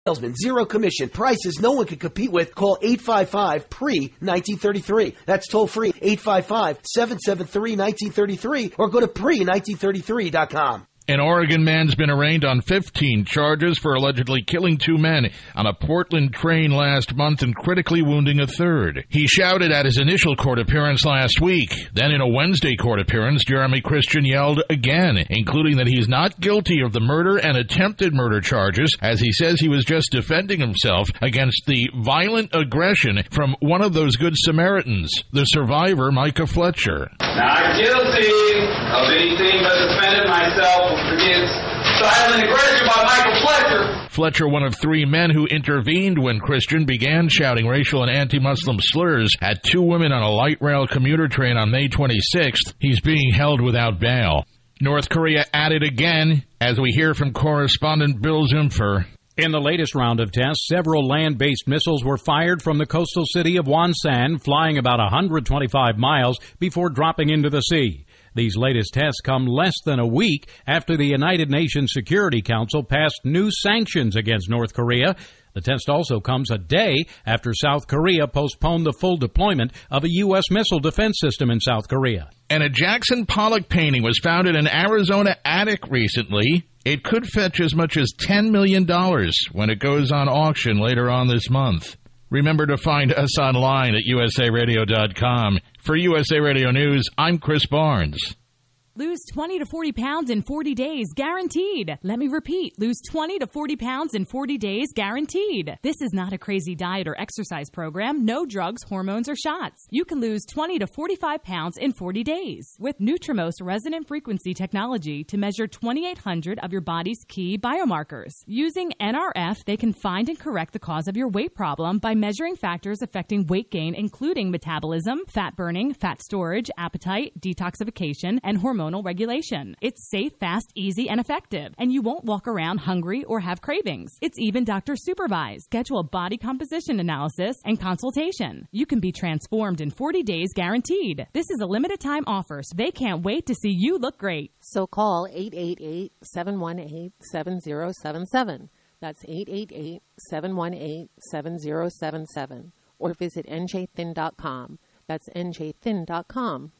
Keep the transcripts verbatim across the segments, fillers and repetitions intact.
salesman, zero commission, prices no one can compete with. Call eight five five, P R E, nineteen thirty-three. That's toll free, eight five five, seven seven three, nineteen thirty-three, or go to pre nineteen thirty-three dot com. An Oregon man's been arraigned on fifteen charges for allegedly killing two men on a Portland train last month and critically wounding a third. He shouted at his initial court appearance last week. Then in a Wednesday court appearance, Jeremy Christian yelled again, including that he's not guilty of the murder and attempted murder charges, as he says he was just defending himself against the violent aggression from one of those good Samaritans, the survivor, Micah Fletcher. Not guilty of anything but defending myself against silent aggression by Michael Fletcher. Fletcher, one of three men who intervened when Christian began shouting racial and anti-Muslim slurs at two women on a light rail commuter train on May twenty-sixth. He's being held without bail. North Korea at it again, as we hear from correspondent Bill Zimfer. In the latest round of tests, several land-based missiles were fired from the coastal city of Wonsan, flying about one hundred twenty-five miles before dropping into the sea. These latest tests come less than a week after the United Nations Security Council passed new sanctions against North Korea. The test also comes a day after South Korea postponed the full deployment of a U S missile defense system in South Korea. And a Jackson Pollock painting was found in an Arizona attic recently. It could fetch as much as ten million dollars when it goes on auction later on this month. Remember to find us online at U S A radio dot com. For U S A Radio News, I'm Chris Barnes. Lose twenty to forty pounds in forty days, guaranteed. Let me repeat, lose twenty to forty pounds in forty days, guaranteed. This is not a crazy diet or exercise program. No drugs, hormones, or shots. You can lose twenty to forty-five pounds in forty days with Nutrimost resonant frequency technology to measure twenty-eight hundred of your body's key biomarkers. Using N R F, they can find and correct the cause of your weight problem by measuring factors affecting weight gain, including metabolism, fat burning, fat storage, appetite, detoxification, and hormone regulation. It's safe, fast, easy, and effective, and you won't walk around hungry or have cravings. It's even doctor supervised. Schedule a body composition analysis and consultation. You can be transformed in forty days, guaranteed. This is a limited time offer, so they can't wait to see you look great. So call eight eight eight, seven one eight, seven zero seven seven. That's eight eight eight, seven one eight, seven zero seven seven. Or visit N J thin dot com. That's N J thin dot com.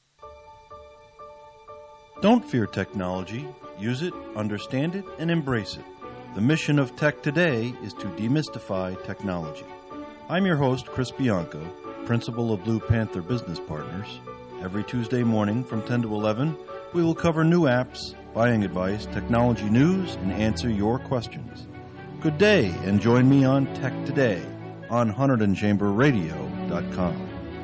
Don't fear technology. Use it, understand it, and embrace it. The mission of Tech Today is to demystify technology. I'm your host, Chris Bianco, principal of Blue Panther Business Partners. Every Tuesday morning from ten to eleven, we will cover new apps, buying advice, technology news, and answer your questions. Good day, and join me on Tech Today on Hunterdon Chamber Radio dot com.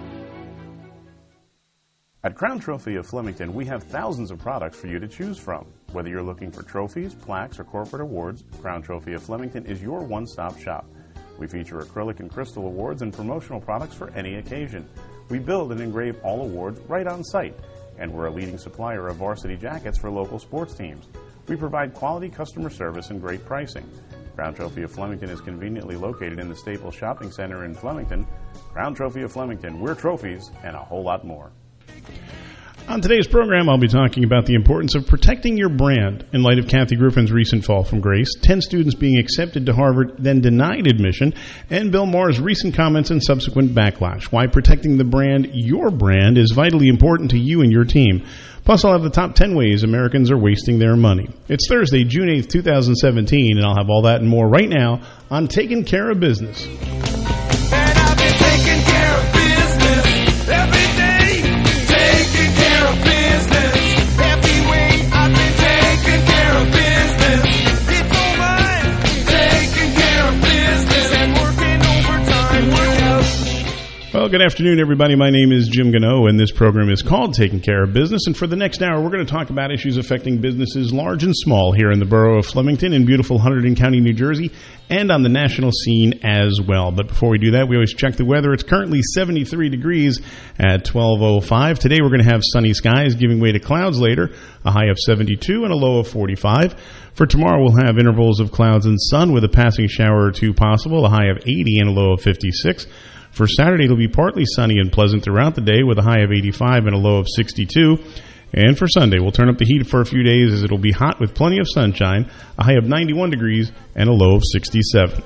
At Crown Trophy of Flemington, we have thousands of products for you to choose from. Whether you're looking for trophies, plaques, or corporate awards, Crown Trophy of Flemington is your one-stop shop. We feature acrylic and crystal awards and promotional products for any occasion. We build and engrave all awards right on site, and we're a leading supplier of varsity jackets for local sports teams. We provide quality customer service and great pricing. Crown Trophy of Flemington is conveniently located in the Staples Shopping Center in Flemington. Crown Trophy of Flemington, we're trophies and a whole lot more. On today's program, I'll be talking about the importance of protecting your brand in light of Kathy Griffin's recent fall from grace, ten students being accepted to Harvard, then denied admission, and Bill Maher's recent comments and subsequent backlash. Why protecting the brand, your brand, is vitally important to you and your team. Plus, I'll have the top ten ways Americans are wasting their money. It's Thursday, June eighth, twenty seventeen, and I'll have all that and more right now on Taking Care of Business. And I've been taking care of business every day. Taking care of business every way. I've been taking care of business. It's all mine. Taking care of business and working overtime. Work out. Well, good afternoon, everybody. My name is Jim Gano, and this program is called Taking Care of Business. And for the next hour, we're going to talk about issues affecting businesses large and small here in the borough of Flemington in beautiful Hunterdon County, New Jersey, and on the national scene as well. But before we do that, we always check the weather. It's currently seventy-three degrees at twelve oh five. Today, we're going to have sunny skies giving way to clouds later, a high of seventy-two and a low of forty-five. For tomorrow, we'll have intervals of clouds and sun with a passing shower or two possible, a high of eighty and a low of fifty-six. For Saturday, it'll be partly sunny and pleasant throughout the day with a high of eighty-five and a low of sixty-two. And for Sunday, we'll turn up the heat for a few days as it'll be hot with plenty of sunshine, a high of ninety-one degrees and a low of sixty-seven.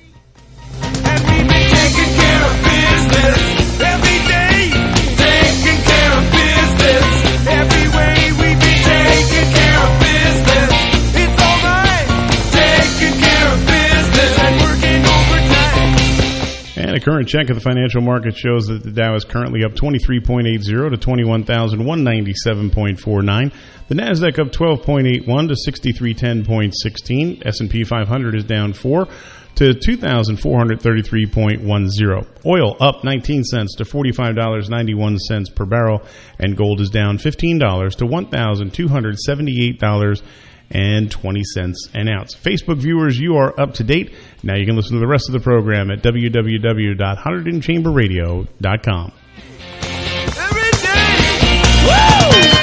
Taking care of business every day. Taking care of business every way. We be taking care of business. It's all right. Taking care of business and working overtime. And a current check of the financial market shows that the Dow is currently up twenty-three point eight zero to twenty-one thousand one hundred ninety-seven point four nine. The Nasdaq up twelve point eight one to sixty-three ten point one six. S and P five hundred is down four to two thousand four hundred thirty-three point one zero. Oil up nineteen cents to forty-five dollars and ninety-one cents per barrel, and gold is down fifteen dollars to one thousand two hundred seventy-eight dollars and twenty cents an ounce. Facebook viewers, you are up to date. Now you can listen to the rest of the program at w w w dot hunterdon chamber radio dot com. Every day. Woo!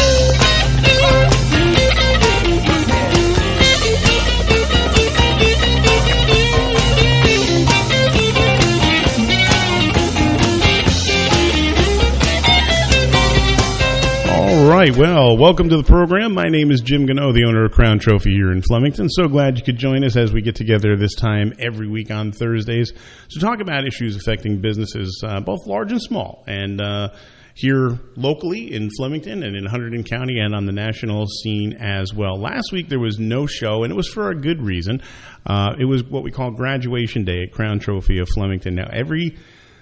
All right, well, welcome to the program. My name is Jim Gano, the owner of Crown Trophy here in Flemington. So glad you could join us as we get together this time every week on Thursdays to talk about issues affecting businesses, uh, both large and small, and uh, here locally in Flemington and in Hunterdon County and on the national scene as well. Last week there was no show, and it was for a good reason. Uh, it was what we call graduation day at Crown Trophy of Flemington. Now, every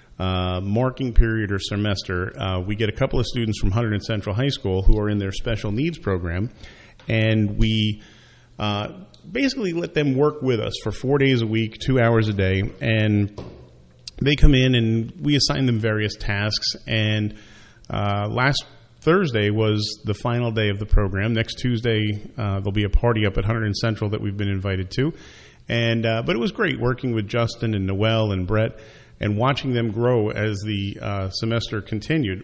Uh, marking period or semester, uh, we get a couple of students from Hunterdon Central High School who are in their special needs program, and we uh, basically let them work with us for four days a week, two hours a day, and they come in and we assign them various tasks. And uh, last Thursday was the final day of the program. Next Tuesday, uh, there'll be a party up at Hunterdon Central that we've been invited to, and uh, but it was great working with Justin and Noel and Brett and watching them grow as the uh, semester continued.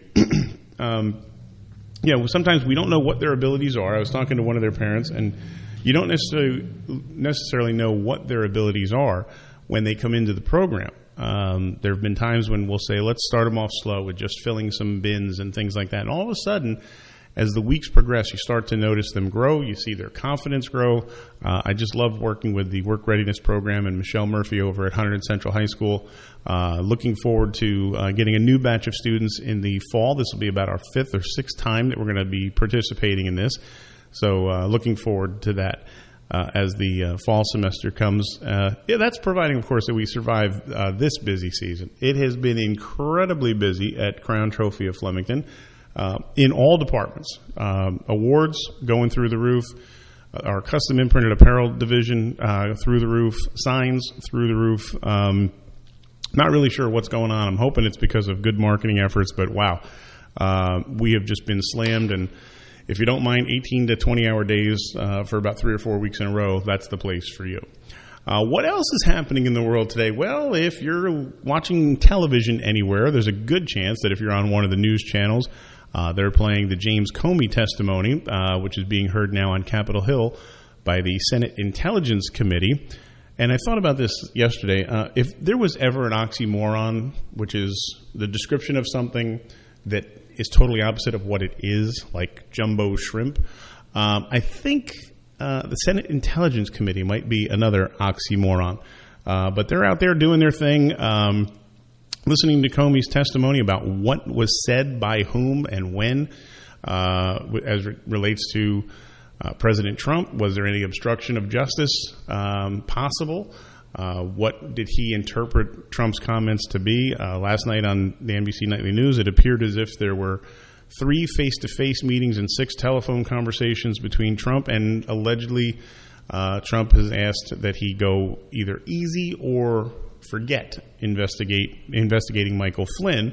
um, yeah, well, sometimes we don't know what their abilities are. I was talking to one of their parents, and you don't necessarily necessarily know what their abilities are when they come into the program. Um, there have been times when we'll say, let's start them off slow with just filling some bins and things like that. And all of a sudden, as the weeks progress, you start to notice them grow. You see their confidence grow. Uh, I just love working with the Work Readiness Program and Michelle Murphy over at Hunterdon Central High School. Uh, looking forward to uh, getting a new batch of students in the fall. This will be about our fifth or sixth time that we're going to be participating in this. So uh, looking forward to that uh, as the uh, fall semester comes. Uh, yeah, that's providing, of course, that we survive uh, this busy season. It has been incredibly busy at Crown Trophy of Flemington. Uh, in all departments, um, awards going through the roof, uh, our custom imprinted apparel division uh, through the roof, signs through the roof. Um, not really sure what's going on. I'm hoping it's because of good marketing efforts, but wow, uh, we have just been slammed. And if you don't mind eighteen to twenty hour days uh, for about three or four weeks in a row, that's the place for you. Uh, what else is happening in the world today? Well, if you're watching television anywhere, there's a good chance that if you're on one of the news channels, Uh, they're playing the James Comey testimony, uh, which is being heard now on Capitol Hill by the Senate Intelligence Committee. And I thought about this yesterday. Uh, if there was ever an oxymoron, which is the description of something that is totally opposite of what it is, like jumbo shrimp, um, I think uh, the Senate Intelligence Committee might be another oxymoron. Uh, but they're out there doing their thing. Um Listening to Comey's testimony about what was said by whom and when uh, as it relates to uh, President Trump. Was there any obstruction of justice um, possible? Uh, what did he interpret Trump's comments to be? Uh, last night on the N B C Nightly News, it appeared as if there were three face-to-face meetings and six telephone conversations between Trump, and allegedly uh, Trump has asked that he go either easy or forget investigate investigating Michael Flynn.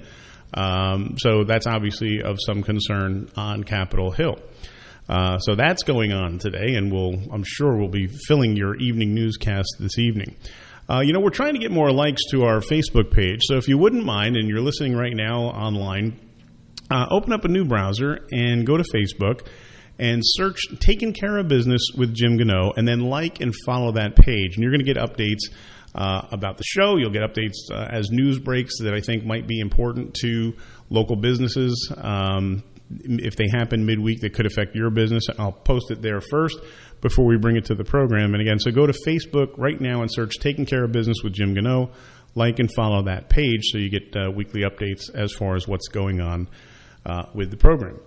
Um, so that's obviously of some concern on Capitol Hill. Uh, so that's going on today, and we'll, I'm sure we'll be filling your evening newscast this evening. Uh, you know, we're trying to get more likes to our Facebook page. So if you wouldn't mind, and you're listening right now online, uh, open up a new browser and go to Facebook and search Taking Care of Business with Jim Gano, and then like and follow that page. And you're going to get updates Uh, about the show. You'll get updates uh, as news breaks that I think might be important to local businesses. Um, if they happen midweek that could affect your business, I'll post it there first before we bring it to the program. And again, so go to Facebook right now and search Taking Care of Business with Jim Gano. Like and follow that page so you get uh, weekly updates as far as what's going on uh, with the program.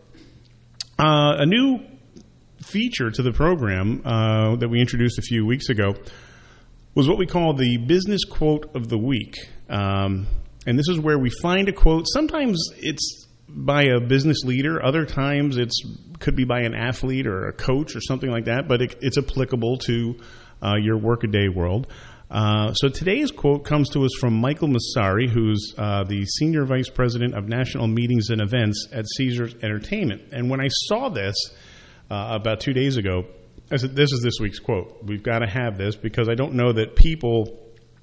Uh, a new feature to the program uh, that we introduced a few weeks ago was what we call the Business Quote of the Week. Um, and this is where we find a quote. Sometimes it's by a business leader. Other times it's could be by an athlete or a coach or something like that. But it, it's applicable to uh, your workaday world. Uh, so today's quote comes to us from Michael Massari, who's uh, the Senior Vice President of National Meetings and Events at Caesars Entertainment. And when I saw this uh, about two days ago, I said, this is this week's quote. We've got to have this because I don't know that people,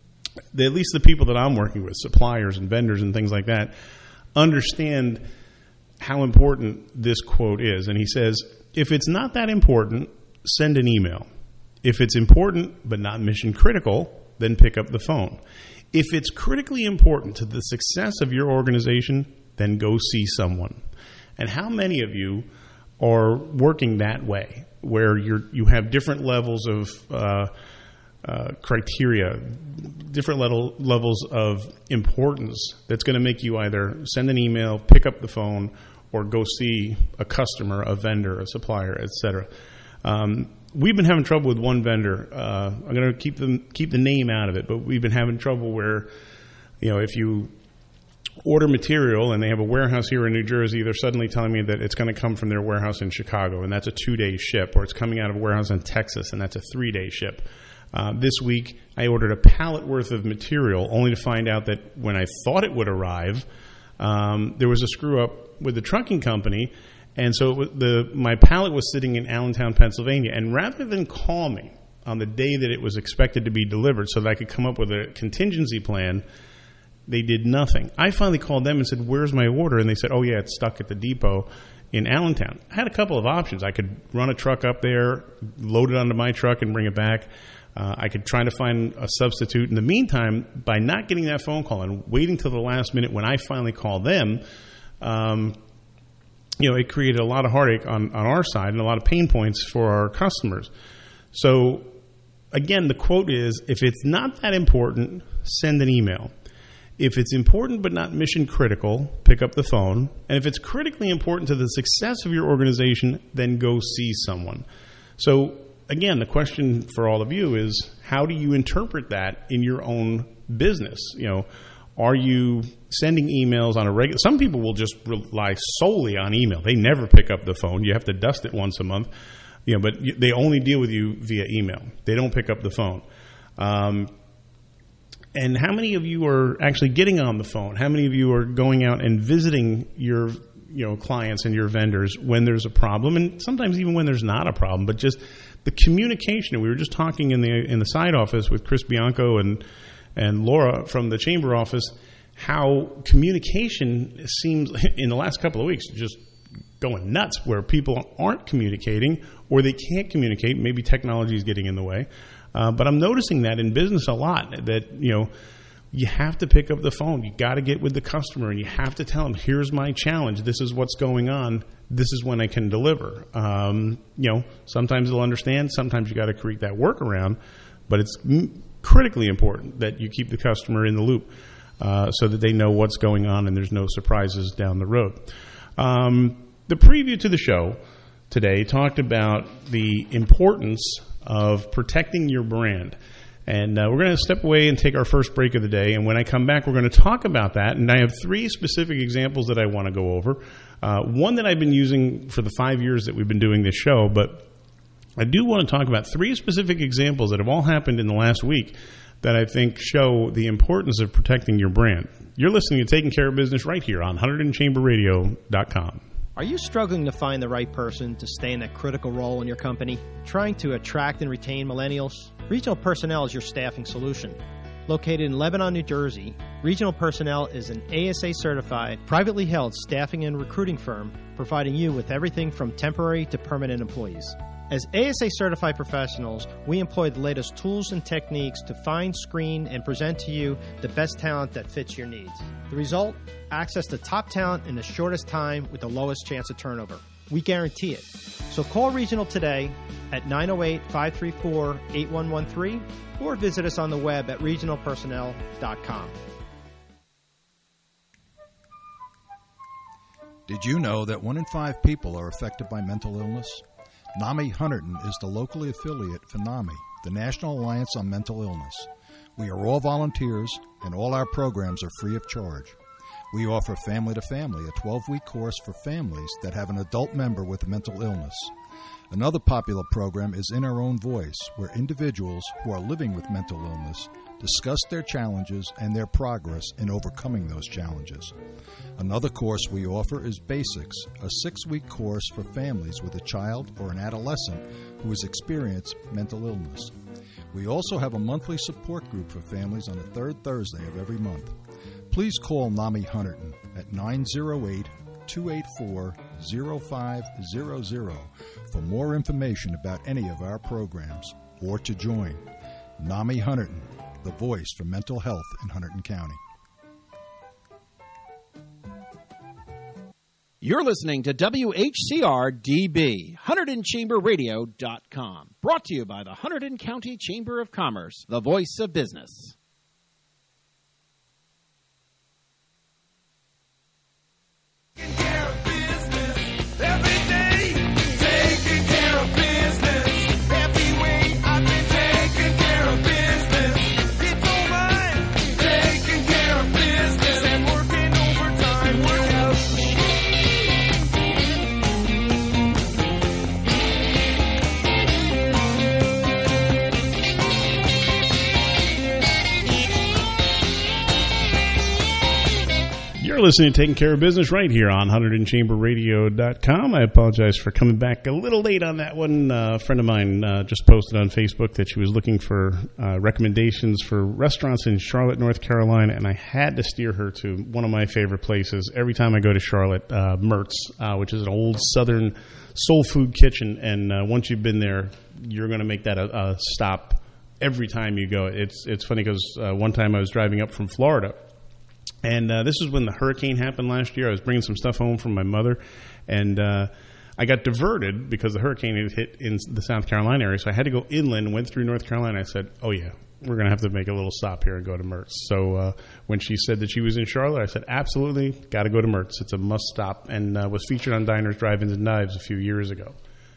at least the people that I'm working with, suppliers and vendors and things like that, understand how important this quote is. And he says, if it's not that important, send an email. If it's important but not mission critical, then pick up the phone. If it's critically important to the success of your organization, then go see someone. And how many of you are working that way, where you're you have different levels of uh, uh, criteria, different level, levels of importance that's going to make you either send an email, pick up the phone, or go see a customer, a vendor, a supplier, et cetera. Um, We've been having trouble with one vendor. Uh, I'm going to keep them keep the name out of it, but we've been having trouble where, you know, if you order material and they have a warehouse here in New Jersey, they're suddenly telling me that it's going to come from their warehouse in Chicago, and that's a two-day ship, or it's coming out of a warehouse in Texas, and that's a three-day ship. Uh, this week, I ordered a pallet worth of material, only to find out that when I thought it would arrive, um, there was a screw-up with the trucking company. And so it was the my pallet was sitting in Allentown, Pennsylvania, and rather than call me on the day that it was expected to be delivered so that I could come up with a contingency plan, they did nothing. I finally called them and said, where's my order? And they said, oh, yeah, it's stuck at the depot in Allentown. I had a couple of options. I could run a truck up there, load it onto my truck, and bring it back. Uh, I could try to find a substitute. In the meantime, by not getting that phone call and waiting till the last minute when I finally called them, um, you know, it created a lot of heartache on, on our side and a lot of pain points for our customers. So, again, the quote is, if it's not that important, send an email. If it's important but not mission critical, pick up the phone. And if it's critically important to the success of your organization, then go see someone. So, again, the question for all of you is, how do you interpret that in your own business? You know, are you sending emails on a regular? Some people will just rely solely on email. They never pick up the phone. You have to dust it once a month, you know. But they only deal with you via email. They don't pick up the phone. Um, and how many of you are actually getting on the phone? How many of you are going out and visiting your, you know, clients and your vendors when there's a problem, and sometimes even when there's not a problem, but just the communication? We were just talking in the in the side office with Chris Bianco and. and Laura from the chamber office, how communication seems in the last couple of weeks just going nuts, where people aren't communicating or they can't communicate. Maybe technology is getting in the way. Uh, but I'm noticing that in business a lot, that, you know, you have to pick up the phone. You got to get with the customer and you have to tell them, here's my challenge. This is what's going on. This is when I can deliver. Um, you know, sometimes they'll understand. Sometimes you got to create that workaround, but it's m- critically important that you keep the customer in the loop uh, so that they know what's going on and there's no surprises down the road. Um, the preview to the show today talked about the importance of protecting your brand. And uh, we're going to step away and take our first break of the day. And when I come back, we're going to talk about that. And I have three specific examples that I want to go over. Uh, one that I've been using for the five years that we've been doing this show, but I do want to talk about three specific examples that have all happened in the last week that I think show the importance of protecting your brand. You're listening to Taking Care of Business right here on one hundred chamber radio dot com. Are you struggling to find the right person to stay in that critical role in your company? Trying to attract and retain millennials? Regional Personnel is your staffing solution. Located in Lebanon, New Jersey, Regional Personnel is an A S A-certified, privately held staffing and recruiting firm providing you with everything from temporary to permanent employees. As A S A certified professionals, we employ the latest tools and techniques to find, screen, and present to you the best talent that fits your needs. The result? Access to top talent in the shortest time with the lowest chance of turnover. We guarantee it. So call Regional today at nine oh eight, five three four, eight one one three or visit us on the web at regional personnel dot com. Did you know that one in five people are affected by mental illness? NAMI Hunterdon is the locally affiliate for NAMI, the National Alliance on Mental Illness. We are all volunteers, and all our programs are free of charge. We offer Family to Family, a twelve-week course for families that have an adult member with a mental illness. Another popular program is In Our Own Voice, where individuals who are living with mental illness discuss their challenges and their progress in overcoming those challenges. Another course we offer is Basics, a six-week course for families with a child or an adolescent who has experienced mental illness. We also have a monthly support group for families on the third Thursday of every month. Please call NAMI Hunterdon at nine oh eight, two eight four, oh five hundred for more information about any of our programs or to join. NAMI Hunterdon, the voice for mental health in Hunterdon County. You're listening to W H C R D B, Hunterdon Chamber Radio dot com. Brought to you by the Hunterdon County Chamber of Commerce, the voice of business. Taking care of business every day. Taking care of business every way. I've been taking care of business. It's all mine. Taking care of business and working overtime. Work out. You're listening to Taking Care of Business right here on Hunterdon Chamber Radio dot com. I apologize for coming back a little late on that one. Uh, a friend of mine uh, just posted on Facebook that she was looking for uh, recommendations for restaurants in Charlotte, North Carolina, and I had to steer her to one of my favorite places every time I go to Charlotte, uh, Mertz, uh, which is an old southern soul food kitchen. And uh, once you've been there, you're going to make that a, a stop every time you go. It's, it's funny because uh, one time I was driving up from Florida, and uh, this is when the hurricane happened last year. I was bringing some stuff home from my mother, and uh, I got diverted because the hurricane had hit in the South Carolina area. So I had to go inland, went through North Carolina. I said, oh, yeah, we're going to have to make a little stop here and go to Mertz. So uh, when she said that she was in Charlotte, I said, absolutely, got to go to Mertz. It's a must stop, and uh, was featured on Diners, Drive-Ins, and Knives a few years ago.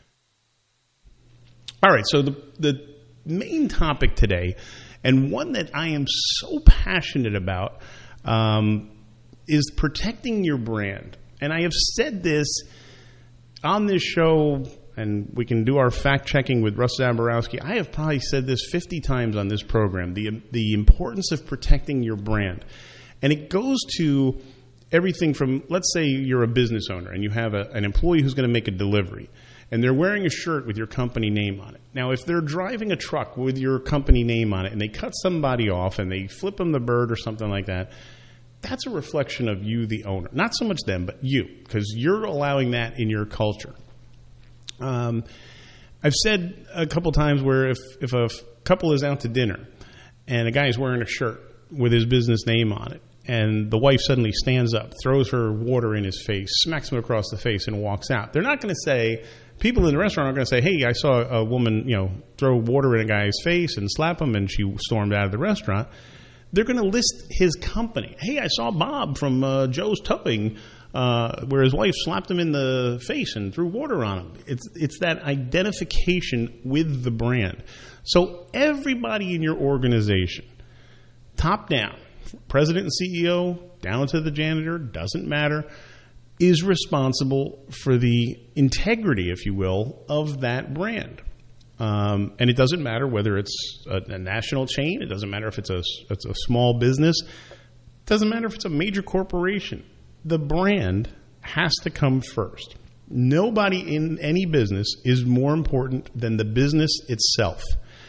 All right, so the the main topic today, and one that I am so passionate about, Um, is protecting your brand. And I have said this on this show, and we can do our fact-checking with Russ Zaborowski. I have probably said this fifty times on this program, the, the importance of protecting your brand. And it goes to everything from, let's say you're a business owner and you have a, an employee who's going to make a delivery, and they're wearing a shirt with your company name on it. Now, if they're driving a truck with your company name on it and they cut somebody off and they flip them the bird or something like that, that's a reflection of you, the owner. Not so much them, but you, because you're allowing that in your culture. Um, I've said a couple times where if, if a couple is out to dinner and a guy is wearing a shirt with his business name on it, and the wife suddenly stands up, throws her water in his face, smacks him across the face, and walks out, they're not going to say, people in the restaurant aren't going to say, hey, I saw a woman, you know, throw water in a guy's face and slap him, and she stormed out of the restaurant. They're going to list his company. Hey, I saw Bob from uh, Joe's Towing, uh, where his wife slapped him in the face and threw water on him. It's it's that identification with the brand. So everybody in your organization, top down, president and C E O, down to the janitor, doesn't matter, is responsible for the integrity, if you will, of that brand. Um, and it doesn't matter whether it's a, a national chain. It doesn't matter if it's a, it's a small business. It doesn't matter if it's a major corporation. The brand has to come first. Nobody in any business is more important than the business itself.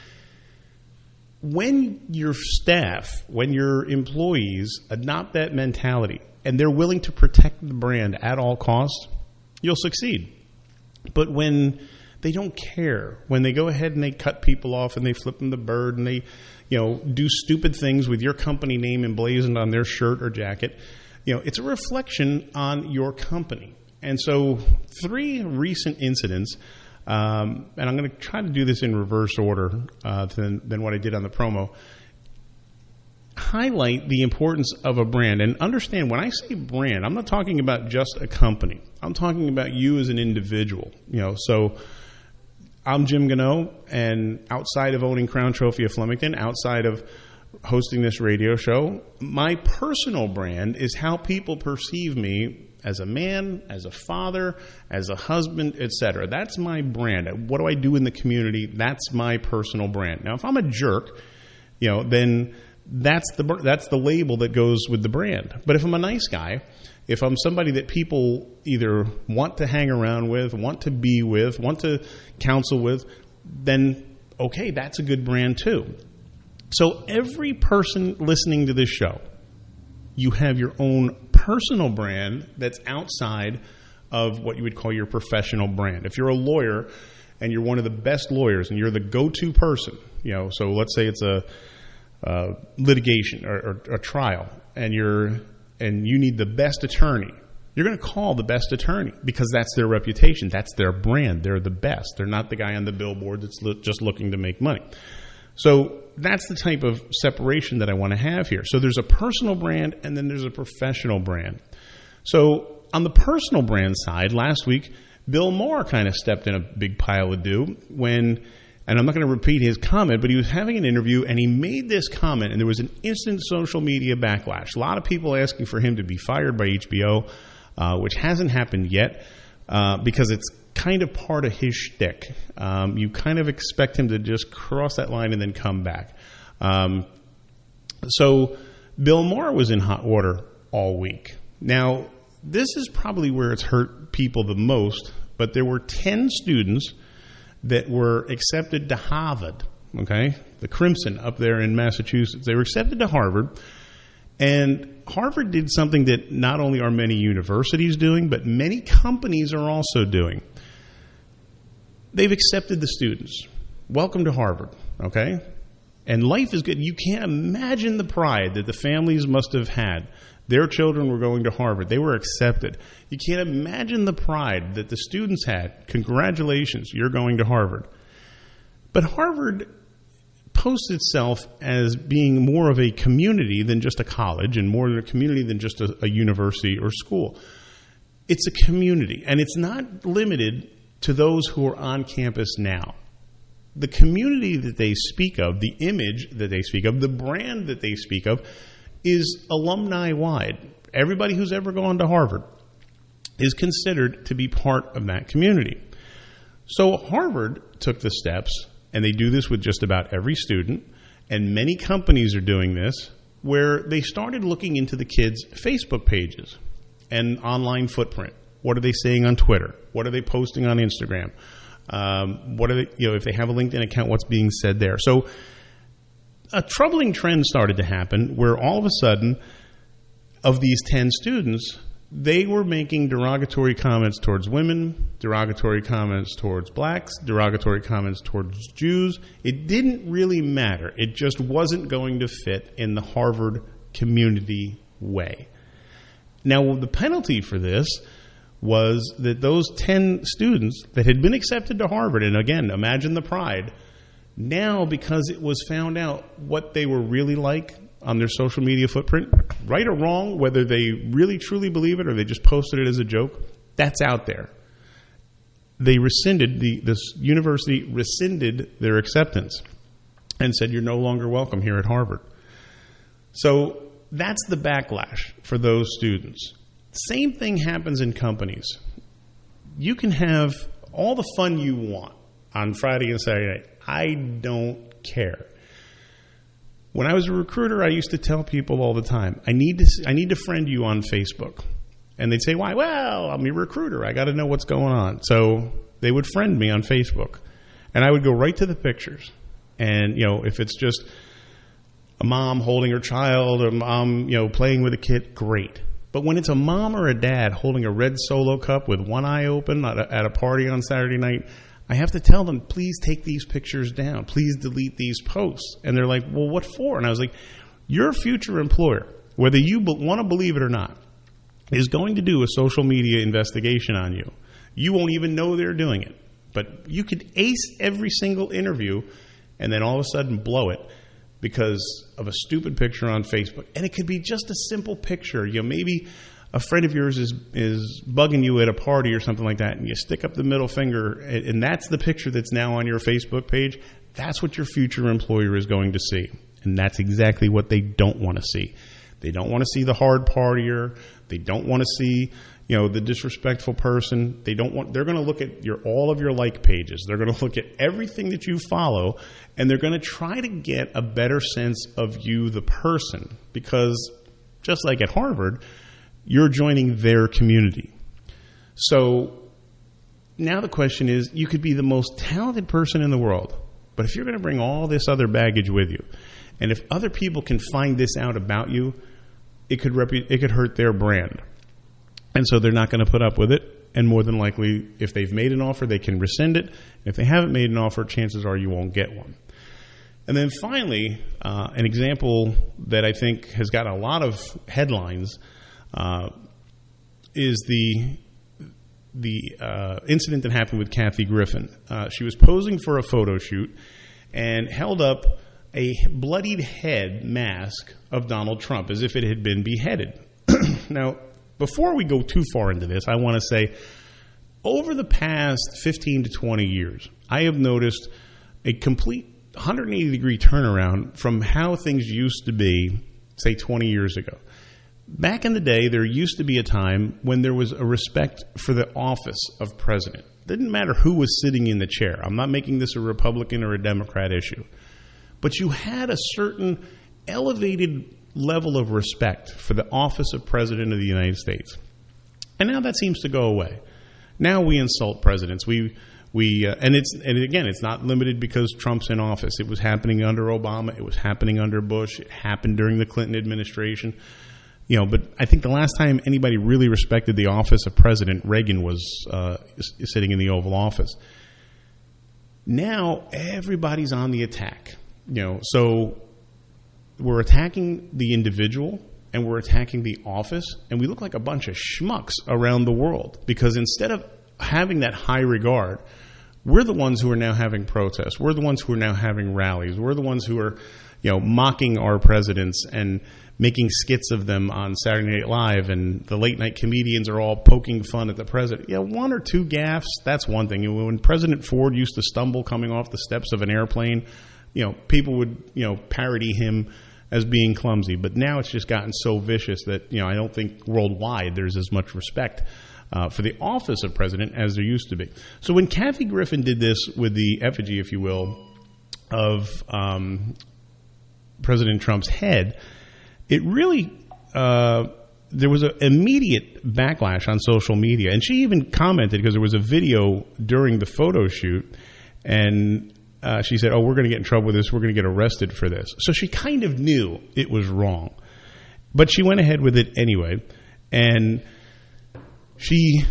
When your staff, when your employees adopt that mentality and they're willing to protect the brand at all costs, you'll succeed. But when They don't care. When they go ahead and they cut people off and they flip them the bird and they, you know, do stupid things with your company name emblazoned on their shirt or jacket, you know, it's a reflection on your company. And so three recent incidents, um, and I'm going to try to do this in reverse order uh, than, than what I did on the promo, highlight the importance of a brand. And understand, when I say brand, I'm not talking about just a company. I'm talking about you as an individual. You know, so I'm Jim Gano, and outside of owning Crown Trophy of Flemington, outside of hosting this radio show, my personal brand is how people perceive me as a man, as a father, as a husband, et cetera. That's my brand. What do I do in the community? That's my personal brand. Now, if I'm a jerk, you know, then that's the that's the label that goes with the brand. But if I'm a nice guy, if I'm somebody that people either want to hang around with, want to be with, want to counsel with, then okay, that's a good brand too. So every person listening to this show, you have your own personal brand that's outside of what you would call your professional brand. If you're a lawyer and you're one of the best lawyers and you're the go-to person, you know, so let's say it's a Uh, litigation or, or a trial, and you're and you need the best attorney, you're going to call the best attorney because that's their reputation, that's their brand. They're the best. They're not the guy on the billboard that's lo- just looking to make money. So that's the type of separation that I want to have here. So there's a personal brand, and then there's a professional brand. So on the personal brand side, last week Bill Maher kind of stepped in a big pile of dew when. And I'm not going to repeat his comment, but he was having an interview and he made this comment, and there was an instant social media backlash. A lot of people asking for him to be fired by H B O, uh, which hasn't happened yet uh, because it's kind of part of his shtick. Um, you kind of expect him to just cross that line and then come back. Um, so Bill Maher was in hot water all week. Now, this is probably where it's hurt people the most, but there were ten students that were accepted to Harvard, okay, the Crimson up there in Massachusetts. They were accepted to Harvard, and Harvard did something that not only are many universities doing, but many companies are also doing. They've accepted the students. Welcome to Harvard, okay? And life is good. You can't imagine the pride that the families must have had. Their children were going to Harvard. They were accepted. You can't imagine the pride that the students had. Congratulations, you're going to Harvard. But Harvard posts itself as being more of a community than just a college, and more of a community than just a, a university or school. It's a community, and it's not limited to those who are on campus now. The community that they speak of, the image that they speak of, the brand that they speak of, is alumni-wide. Everybody who's ever gone to Harvard is considered to be part of that community. So Harvard took the steps, and they do this with just about every student, and many companies are doing this, where they started looking into the kids' Facebook pages and online footprint. What are they saying on Twitter? What are they posting on Instagram? Um, what are they, you know, if they have a LinkedIn account, what's being said there? So a troubling trend started to happen where all of a sudden, of these ten students, they were making derogatory comments towards women, derogatory comments towards blacks, derogatory comments towards Jews. It didn't really matter. It just wasn't going to fit in the Harvard community way. Now, the penalty for this was that those ten students that had been accepted to Harvard, and again, imagine the pride, now, because it was found out what they were really like on their social media footprint, right or wrong, whether they really truly believe it or they just posted it as a joke, that's out there. They rescinded, the this university rescinded their acceptance and said, you're no longer welcome here at Harvard. So that's the backlash for those students. Same thing happens in companies. You can have all the fun you want on Friday and Saturday night. I don't care. When I was a recruiter, I used to tell people all the time, I need to I need to friend you on Facebook. And they'd say, why? Well, I'm a recruiter. I got to know what's going on. So they would friend me on Facebook. And I would go right to the pictures. And, you know, if it's just a mom holding her child, or a mom, you know, playing with a kid, great. But when it's a mom or a dad holding a red Solo cup with one eye open at a, at a party on Saturday night, I have to tell them, please take these pictures down. Please delete these posts. And they're like, well, what for? And I was like, your future employer, whether you be- want to believe it or not, is going to do a social media investigation on you. You won't even know they're doing it. But you could ace every single interview and then all of a sudden blow it because of a stupid picture on Facebook. And it could be just a simple picture. You know, maybe a friend of yours is is bugging you at a party or something like that, and you stick up the middle finger, and, and that's the picture that's now on your Facebook page. That's what your future employer is going to see. And that's exactly what they don't want to see. They don't want to see the hard partier. They don't want to see, you know, the disrespectful person. They don't want. They're going to look at your all of your like pages. They're going to look at everything that you follow, and they're going to try to get a better sense of you, the person, because just like at Harvard, you're joining their community. So now the question is, you could be the most talented person in the world, but if you're going to bring all this other baggage with you, and if other people can find this out about you, it could repu- it could hurt their brand. And so they're not going to put up with it. And more than likely, if they've made an offer, they can rescind it. If they haven't made an offer, chances are you won't get one. And then finally, uh, an example that I think has got a lot of headlines uh, is the the uh, incident that happened with Kathy Griffin. Uh, she was posing for a photo shoot and held up a bloodied head mask of Donald Trump as if it had been beheaded. Now, before we go too far into this, I want to say over the past fifteen to twenty years, I have noticed a complete one hundred eighty degree turnaround from how things used to be, say, twenty years ago. Back in the day, there used to be a time when there was a respect for the office of president. It didn't matter who was sitting in the chair. I'm not making this a Republican or a Democrat issue. But you had a certain elevated level of respect for the office of President of the United States. And now that seems to go away. Now we insult presidents. We we uh, and it's and again, it's not limited because Trump's in office. It was happening under Obama. It was happening under Bush. It happened during the Clinton administration. You know, but I think the last time anybody really respected the office of president, Reagan was uh, sitting in the Oval Office. Now everybody's on the attack. You know, so we're attacking the individual and we're attacking the office, and we look like a bunch of schmucks around the world because instead of having that high regard, we're the ones who are now having protests. We're the ones who are now having rallies. We're the ones who are, you know, mocking our presidents and making skits of them on Saturday Night Live, and the late night comedians are all poking fun at the president. Yeah, one or two gaffes, that's one thing. When President Ford used to stumble coming off the steps of an airplane, you know, people would, you know, parody him as being clumsy. But now it's just gotten so vicious that, you know, I don't think worldwide there's as much respect uh, for the office of president as there used to be. So when Kathy Griffin did this with the effigy, if you will, of um, President Trump's head, it really, uh, there was an immediate backlash on social media. And she even commented, because there was a video during the photo shoot, and uh, she said, oh, we're going to get in trouble with this. We're going to get arrested for this. So she kind of knew it was wrong. But she went ahead with it anyway. And she,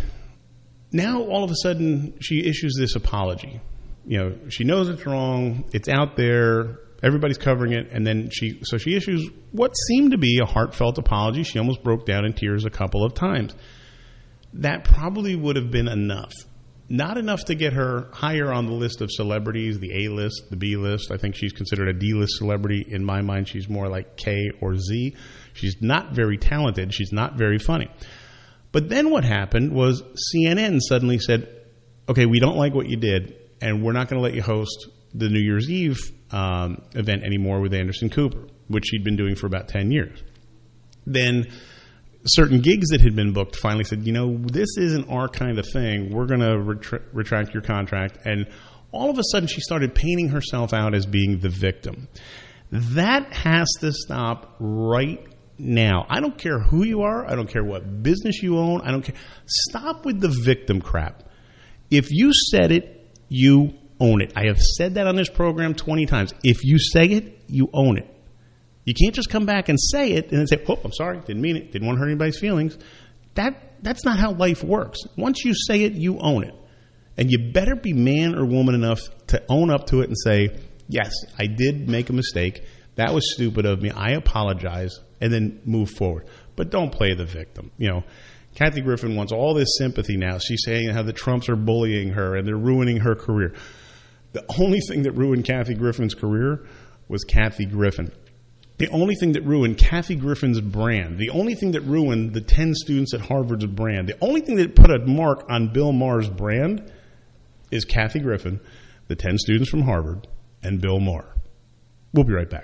now all of a sudden, she issues this apology. You know, she knows it's wrong. It's out there. Everybody's covering it, and then she, so she issues what seemed to be a heartfelt apology. She almost broke down in tears a couple of times. That probably would have been enough. Not enough to get her higher on the list of celebrities, the A list, the B list. I think she's considered a D list celebrity. In my mind, she's more like K or Z. She's not very talented. She's not very funny. But then what happened was C N N suddenly said, okay, we don't like what you did, and we're not going to let you host the New Year's Eve um, event anymore with Anderson Cooper, which she'd been doing for about ten years. Then certain gigs that had been booked finally said, you know, this isn't our kind of thing. We're going to retra- retract your contract. And all of a sudden she started painting herself out as being the victim. That has to stop right now. I don't care who you are. I don't care what business you own. I don't care. Stop with the victim crap. If you said it, you own it. I have said that on this program twenty times. If you say it, you own it. You can't just come back and say it and then say, oh, I'm sorry, didn't mean it, didn't want to hurt anybody's feelings. That That's not how life works. Once you say it, you own it. And you better be man or woman enough to own up to it and say, yes, I did make a mistake. That was stupid of me. I apologize, and then move forward. But don't play the victim. You know, Kathy Griffin wants all this sympathy now. She's saying how the Trumps are bullying her and they're ruining her career. The only thing that ruined Kathy Griffin's career was Kathy Griffin. The only thing that ruined Kathy Griffin's brand, the only thing that ruined the ten students at Harvard's brand, the only thing that put a mark on Bill Maher's brand is Kathy Griffin, the ten students from Harvard, and Bill Maher. We'll be right back.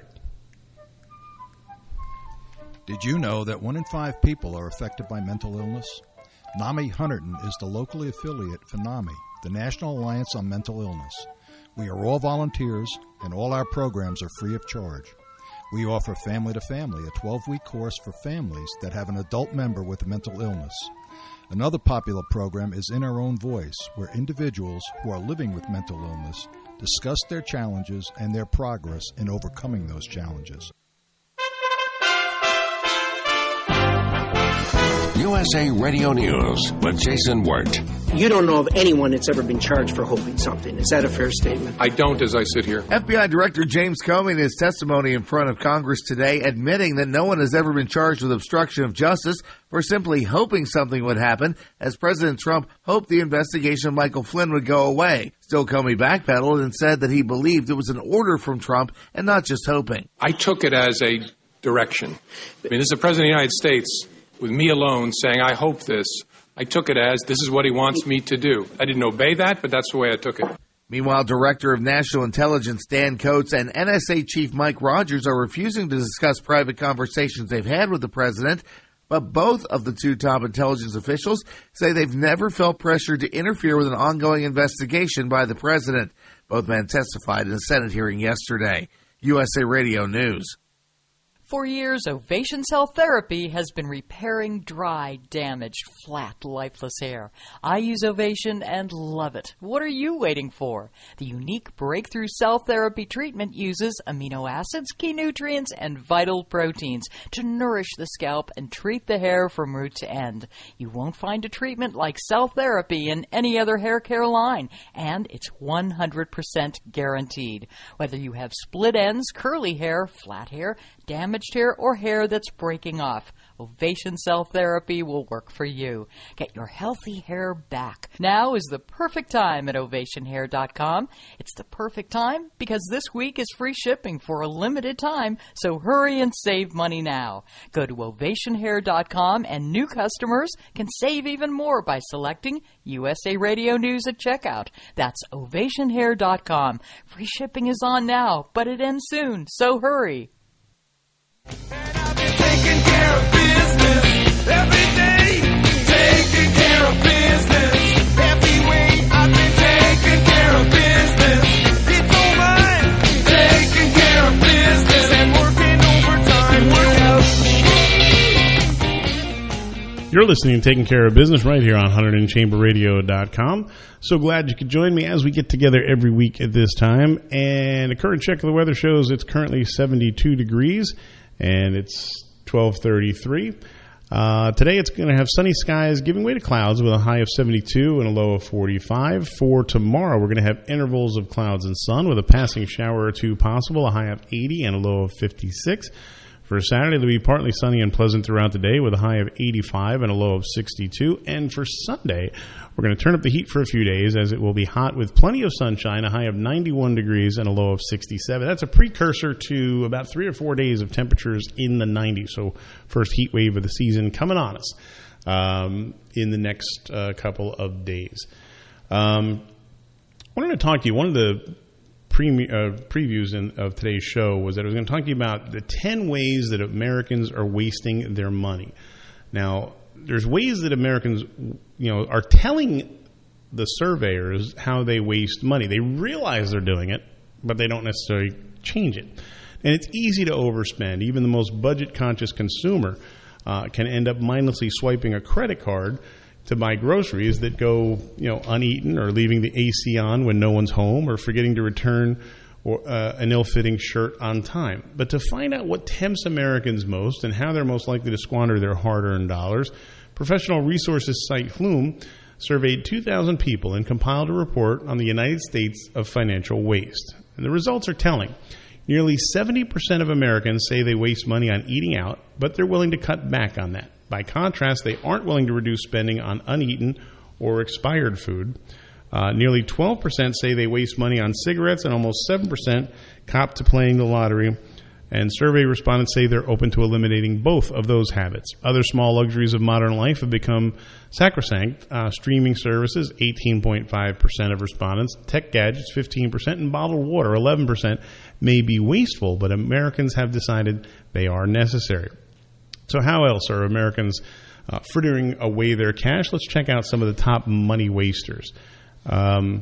Did you know that one in five people are affected by mental illness? NAMI Hunterdon is the locally affiliate for NAMI, the National Alliance on Mental Illness. We are all volunteers, and all our programs are free of charge. We offer Family to Family, a twelve-week course for families that have an adult member with a mental illness. Another popular program is In Our Own Voice, where individuals who are living with mental illness discuss their challenges and their progress in overcoming those challenges. U S A Radio News with Jason Wirt. You don't know of anyone that's ever been charged for hoping something. Is that a fair statement? I don't as I sit here. F B I Director James Comey in his testimony in front of Congress today admitting that no one has ever been charged with obstruction of justice for simply hoping something would happen, as President Trump hoped the investigation of Michael Flynn would go away. Still, Comey backpedaled and said that he believed it was an order from Trump and not just hoping. I took it as a direction. I mean, this is the President of the United States with me alone saying, I hope this. I took it as, this is what he wants me to do. I didn't obey that, but that's the way I took it. Meanwhile, Director of National Intelligence Dan Coats and N S A Chief Mike Rogers are refusing to discuss private conversations they've had with the president, but both of the two top intelligence officials say they've never felt pressured to interfere with an ongoing investigation by the president. Both men testified in a Senate hearing yesterday. U S A Radio News. For years, Ovation Cell Therapy has been repairing dry, damaged, flat, lifeless hair. I use Ovation and love it. What are you waiting for? The unique breakthrough cell therapy treatment uses amino acids, key nutrients, and vital proteins to nourish the scalp and treat the hair from root to end. You won't find a treatment like cell therapy in any other hair care line, and it's one hundred percent guaranteed. Whether you have split ends, curly hair, flat hair, damaged hair, or hair that's breaking off, Ovation Cell Therapy will work for you. Get your healthy hair back. Now is the perfect time at ovation hair dot com. It's the perfect time because this week is free shipping for a limited time, so hurry and save money now. Go to ovation hair dot com and new customers can save even more by selecting U S A Radio News at checkout. That's ovation hair dot com. Free shipping is on now, but it ends soon, so hurry. Taking care of business every day. Taking care of business every way. I've been taking care of business. It's all mine. Taking care of business and working overtime. You're listening to Taking Care of Business right here on Hunterdon Chamber Radio dot com. So glad you could join me as we get together every week at this time. And a current check of the weather shows it's currently seventy-two degrees. And it's twelve thirty-three. Uh, today it's going to have sunny skies giving way to clouds with a high of seventy-two and a low of forty-five. For tomorrow, we're going to have intervals of clouds and sun with a passing shower or two possible, a high of eighty and a low of fifty-six. For Saturday, it'll be partly sunny and pleasant throughout the day with a high of eighty-five and a low of sixty-two. And for Sunday, we're going to turn up the heat for a few days as it will be hot with plenty of sunshine, a high of ninety-one degrees and a low of sixty-seven. That's a precursor to about three or four days of temperatures in the nineties. So first heat wave of the season coming on us um, in the next uh, couple of days. Um, I wanted to talk to you. One of the Pre- uh, previews in, of today's show was that I was going to talk to you about the ten ways that Americans are wasting their money. Now, there's ways that Americans, you know, are telling the surveyors how they waste money. They realize they're doing it, but they don't necessarily change it. And it's easy to overspend. Even the most budget-conscious consumer uh, can end up mindlessly swiping a credit card to buy groceries that go, you know, uneaten, or leaving the A C on when no one's home, or forgetting to return or uh, an ill-fitting shirt on time. But to find out what tempts Americans most and how they're most likely to squander their hard-earned dollars, professional resources site Flume surveyed two thousand people and compiled a report on the United States of financial waste. And the results are telling. Nearly seventy percent of Americans say they waste money on eating out, but they're willing to cut back on that. By contrast, they aren't willing to reduce spending on uneaten or expired food. Uh, nearly twelve percent say they waste money on cigarettes, and almost seven percent cop to playing the lottery. And survey respondents say they're open to eliminating both of those habits. Other small luxuries of modern life have become sacrosanct. Uh, streaming services, eighteen point five percent of respondents. Tech gadgets, fifteen percent. And bottled water, eleven percent, may be wasteful, but Americans have decided they are necessary. So how else are Americans uh, frittering away their cash? Let's check out some of the top money wasters. Um,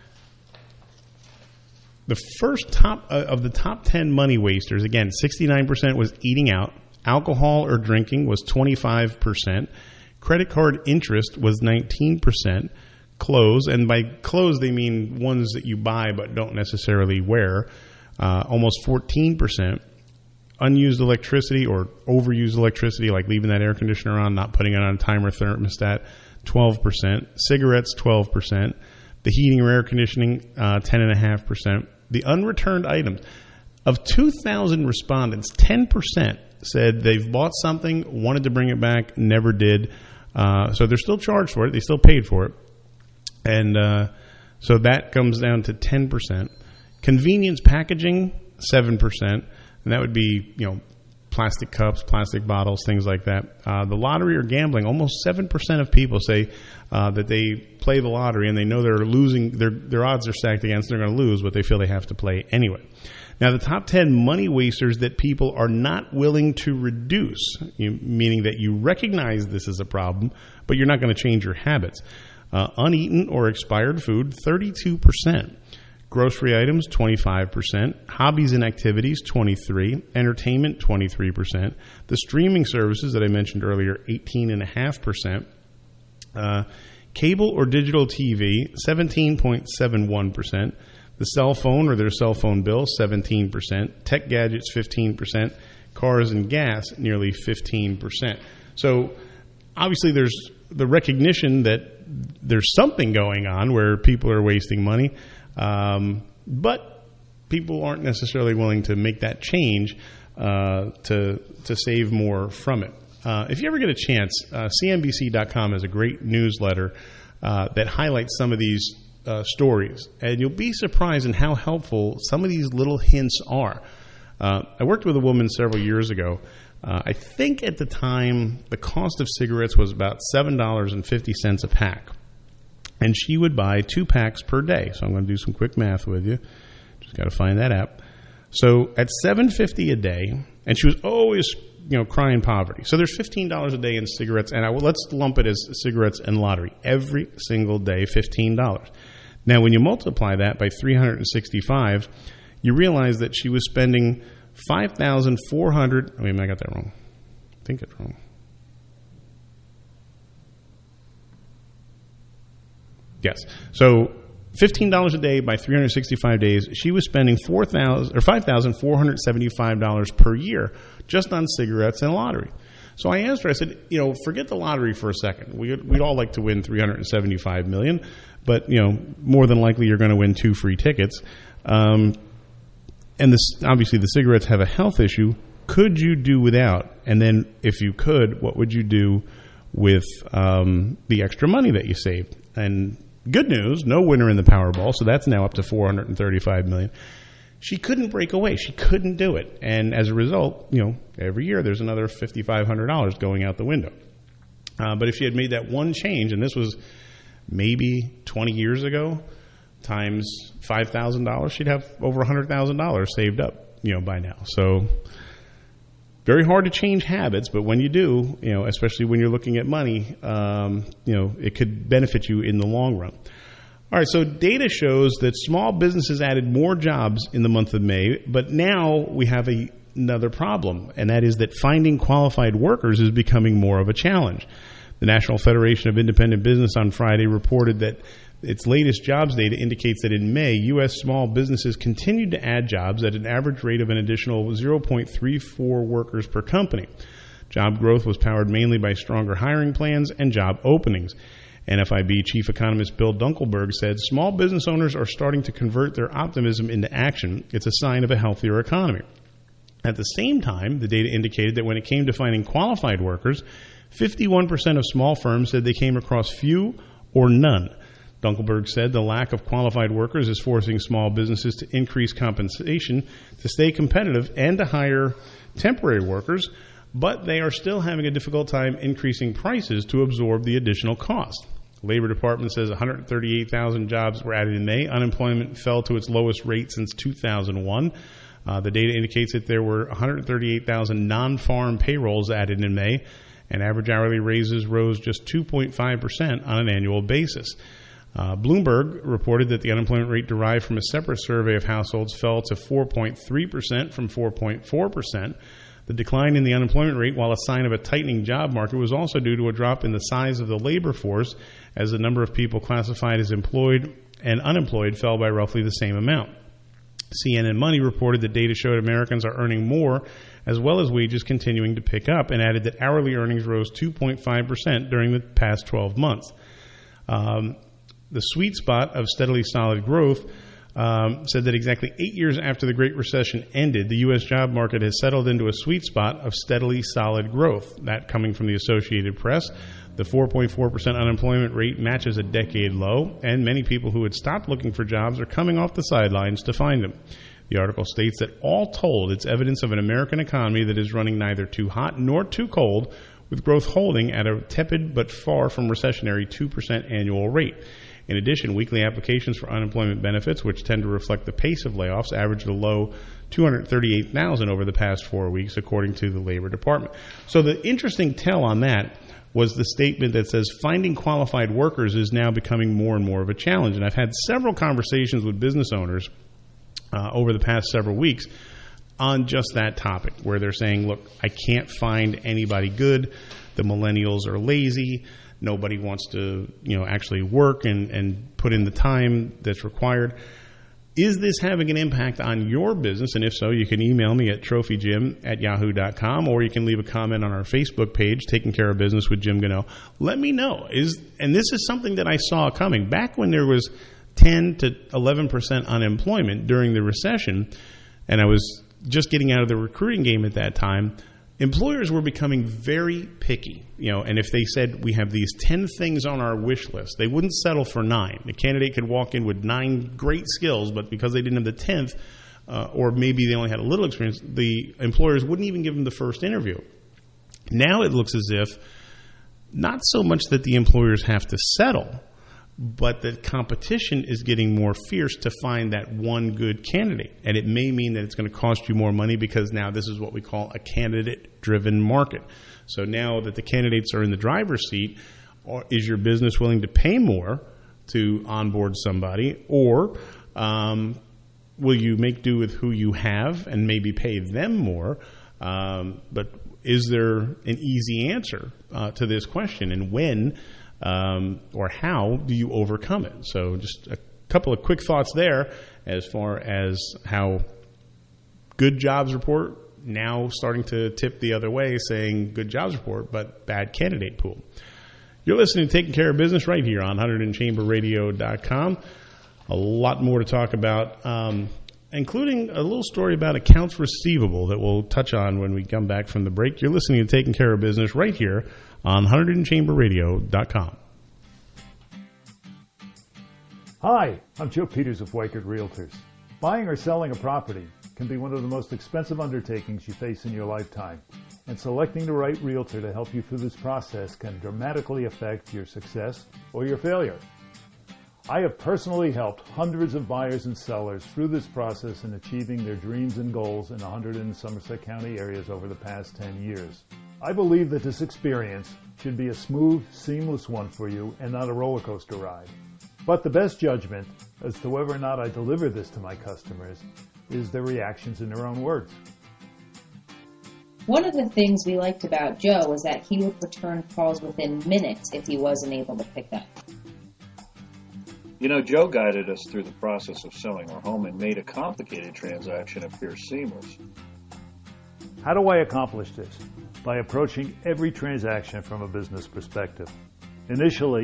the first top uh, of the top ten money wasters, again, sixty-nine percent was eating out. Alcohol or drinking was twenty-five percent. Credit card interest was nineteen percent. Clothes, and by clothes they mean ones that you buy but don't necessarily wear, uh, almost fourteen percent. Unused electricity or overused electricity, like leaving that air conditioner on, not putting it on a timer thermostat, twelve percent. Cigarettes, twelve percent. The heating or air conditioning, uh, ten point five percent. The unreturned items. Of two thousand respondents, ten percent said they've bought something, wanted to bring it back, never did. Uh, so they're still charged for it. They still paid for it. And uh, so that comes down to ten percent. Convenience packaging, seven percent. And that would be, you know, plastic cups, plastic bottles, things like that. Uh, the lottery or gambling, almost seven percent of people say uh, that they play the lottery and they know they're losing, their their odds are stacked against, they're going to lose, but they feel they have to play anyway. Now, the top ten money wasters that people are not willing to reduce, you, meaning that you recognize this is a problem, but you're not going to change your habits. Uh, uneaten or expired food, thirty-two percent. Grocery items, twenty-five percent. Hobbies and activities, twenty-three percent. Entertainment, twenty-three percent. The streaming services that I mentioned earlier, eighteen point five percent. Uh, cable or digital T V, seventeen point seven one percent. The cell phone or their cell phone bill, seventeen percent. Tech gadgets, fifteen percent. Cars and gas, nearly fifteen percent. So obviously there's the recognition that there's something going on where people are wasting money. Um, but people aren't necessarily willing to make that change uh, to to save more from it. Uh, if you ever get a chance, uh, C N B C dot com has a great newsletter uh, that highlights some of these uh, stories, and you'll be surprised in how helpful some of these little hints are. Uh, I worked with a woman several years ago. Uh, I think at the time the cost of cigarettes was about seven dollars and fifty cents a pack. And she would buy two packs per day. So I'm going to do some quick math with you. Just got to find that app. So at seven dollars and fifty cents a day, and she was always, you know, crying poverty. So there's fifteen dollars a day in cigarettes, and I, well, let's lump it as cigarettes and lottery. Every single day, fifteen dollars. Now, when you multiply that by three hundred sixty-five, you realize that she was spending five thousand four hundred dollars. Wait, I got that wrong. I think it's wrong. Yes. So fifteen dollars a day by three hundred sixty-five days, she was spending four thousand or five thousand four hundred seventy-five dollars per year just on cigarettes and lottery. So I asked her, I said, you know, forget the lottery for a second. We, we'd all like to win three hundred seventy-five million dollars, but, you know, more than likely you're going to win two free tickets. Um, and this, obviously the cigarettes have a health issue. Could you do without? And then if you could, what would you do with um, the extra money that you saved? And good news, no winner in the Powerball, so that's now up to four hundred thirty-five million dollars. She couldn't break away. She couldn't do it. And as a result, you know, every year there's another five thousand five hundred dollars going out the window. Uh, but if she had made that one change, and this was maybe twenty years ago, times five thousand dollars, she'd have over one hundred thousand dollars saved up, you know, by now. So very hard to change habits, but when you do, you know, especially when you're looking at money, um, you know, it could benefit you in the long run. All right, so data shows that small businesses added more jobs in the month of May, but now we have a, another problem, and that is that finding qualified workers is becoming more of a challenge. The National Federation of Independent Business on Friday reported that its latest jobs data indicates that in May, U S small businesses continued to add jobs at an average rate of an additional zero point three four workers per company. Job growth was powered mainly by stronger hiring plans and job openings. N F I B Chief Economist Bill Dunkelberg said, small business owners are starting to convert their optimism into action. It's a sign of a healthier economy. At the same time, the data indicated that when it came to finding qualified workers, fifty-one percent of small firms said they came across few or none. Dunkelberg said the lack of qualified workers is forcing small businesses to increase compensation to stay competitive and to hire temporary workers, but they are still having a difficult time increasing prices to absorb the additional cost. The Labor Department says one hundred thirty-eight thousand jobs were added in May. Unemployment fell to its lowest rate since two thousand one. Uh, the data indicates that there were one hundred thirty-eight thousand non-farm payrolls added in May, and average hourly raises rose just two point five percent on an annual basis. Uh, Bloomberg reported that the unemployment rate derived from a separate survey of households fell to four point three percent from four point four percent. The decline in the unemployment rate, while a sign of a tightening job market, was also due to a drop in the size of the labor force as the number of people classified as employed and unemployed fell by roughly the same amount. C N N Money reported that data showed Americans are earning more as well as wages continuing to pick up, and added that hourly earnings rose two point five percent during the past twelve months. Um, the sweet spot of steadily solid growth Um, said that exactly eight years after the Great Recession ended, the U S job market has settled into a sweet spot of steadily solid growth. That coming from the Associated Press. The four point four percent unemployment rate matches a decade low, and many people who had stopped looking for jobs are coming off the sidelines to find them. The article states that all told, it's evidence of an American economy that is running neither too hot nor too cold, with growth holding at a tepid but far from recessionary two percent annual rate. In addition, weekly applications for unemployment benefits, which tend to reflect the pace of layoffs, averaged a low two hundred thirty-eight thousand over the past four weeks, according to the Labor Department. So the interesting tell on that was the statement that says finding qualified workers is now becoming more and more of a challenge. And I've had several conversations with business owners uh, over the past several weeks on just that topic, where they're saying, look, I can't find anybody good. The millennials are lazy. Nobody wants to, you know, actually work and, and put in the time that's required. Is this having an impact on your business? And if so, you can email me at trophyjim at yahoo dot com, or you can leave a comment on our Facebook page, Taking Care of Business with Jim Gano. Let me know. Is and this is something that I saw coming. Back when there was ten to eleven percent unemployment during the recession, and I was just getting out of the recruiting game at that time, employers were becoming very picky, you know, and if they said we have these ten things on our wish list, they wouldn't settle for nine. The candidate could walk in with nine great skills, but because they didn't have the tenth, uh, or maybe they only had a little experience, the employers wouldn't even give them the first interview. Now it looks as if not so much that the employers have to settle, but that competition is getting more fierce to find that one good candidate. And it may mean that it's going to cost you more money, because now this is what we call a candidate-driven market. So now that the candidates are in the driver's seat, or is your business willing to pay more to onboard somebody, or um, will you make do with who you have and maybe pay them more? Um, but is there an easy answer uh, to this question? And when Um, or how do you overcome it? So just a couple of quick thoughts there as far as how good jobs report now starting to tip the other way, saying good jobs report, but bad candidate pool. You're listening to Taking Care of Business right here on one hundred chamber radio dot com. A lot more to talk about, um, including a little story about accounts receivable that we'll touch on when we come back from the break. You're listening to Taking Care of Business right here on one hundred chamber radio dot com. Hi, I'm Joe Peters of Weichert Realtors. Buying or selling a property can be one of the most expensive undertakings you face in your lifetime, and selecting the right realtor to help you through this process can dramatically affect your success or your failure. I have personally helped hundreds of buyers and sellers through this process in achieving their dreams and goals in one hundred in Somerset County areas over the past ten years. I believe that this experience should be a smooth, seamless one for you and not a roller coaster ride. But the best judgment as to whether or not I deliver this to my customers is their reactions in their own words. One of the things we liked about Joe was that he would return calls within minutes if he wasn't able to pick up. You know, Joe guided us through the process of selling our home and made a complicated transaction appear seamless. How do I accomplish this? By approaching every transaction from a business perspective. Initially,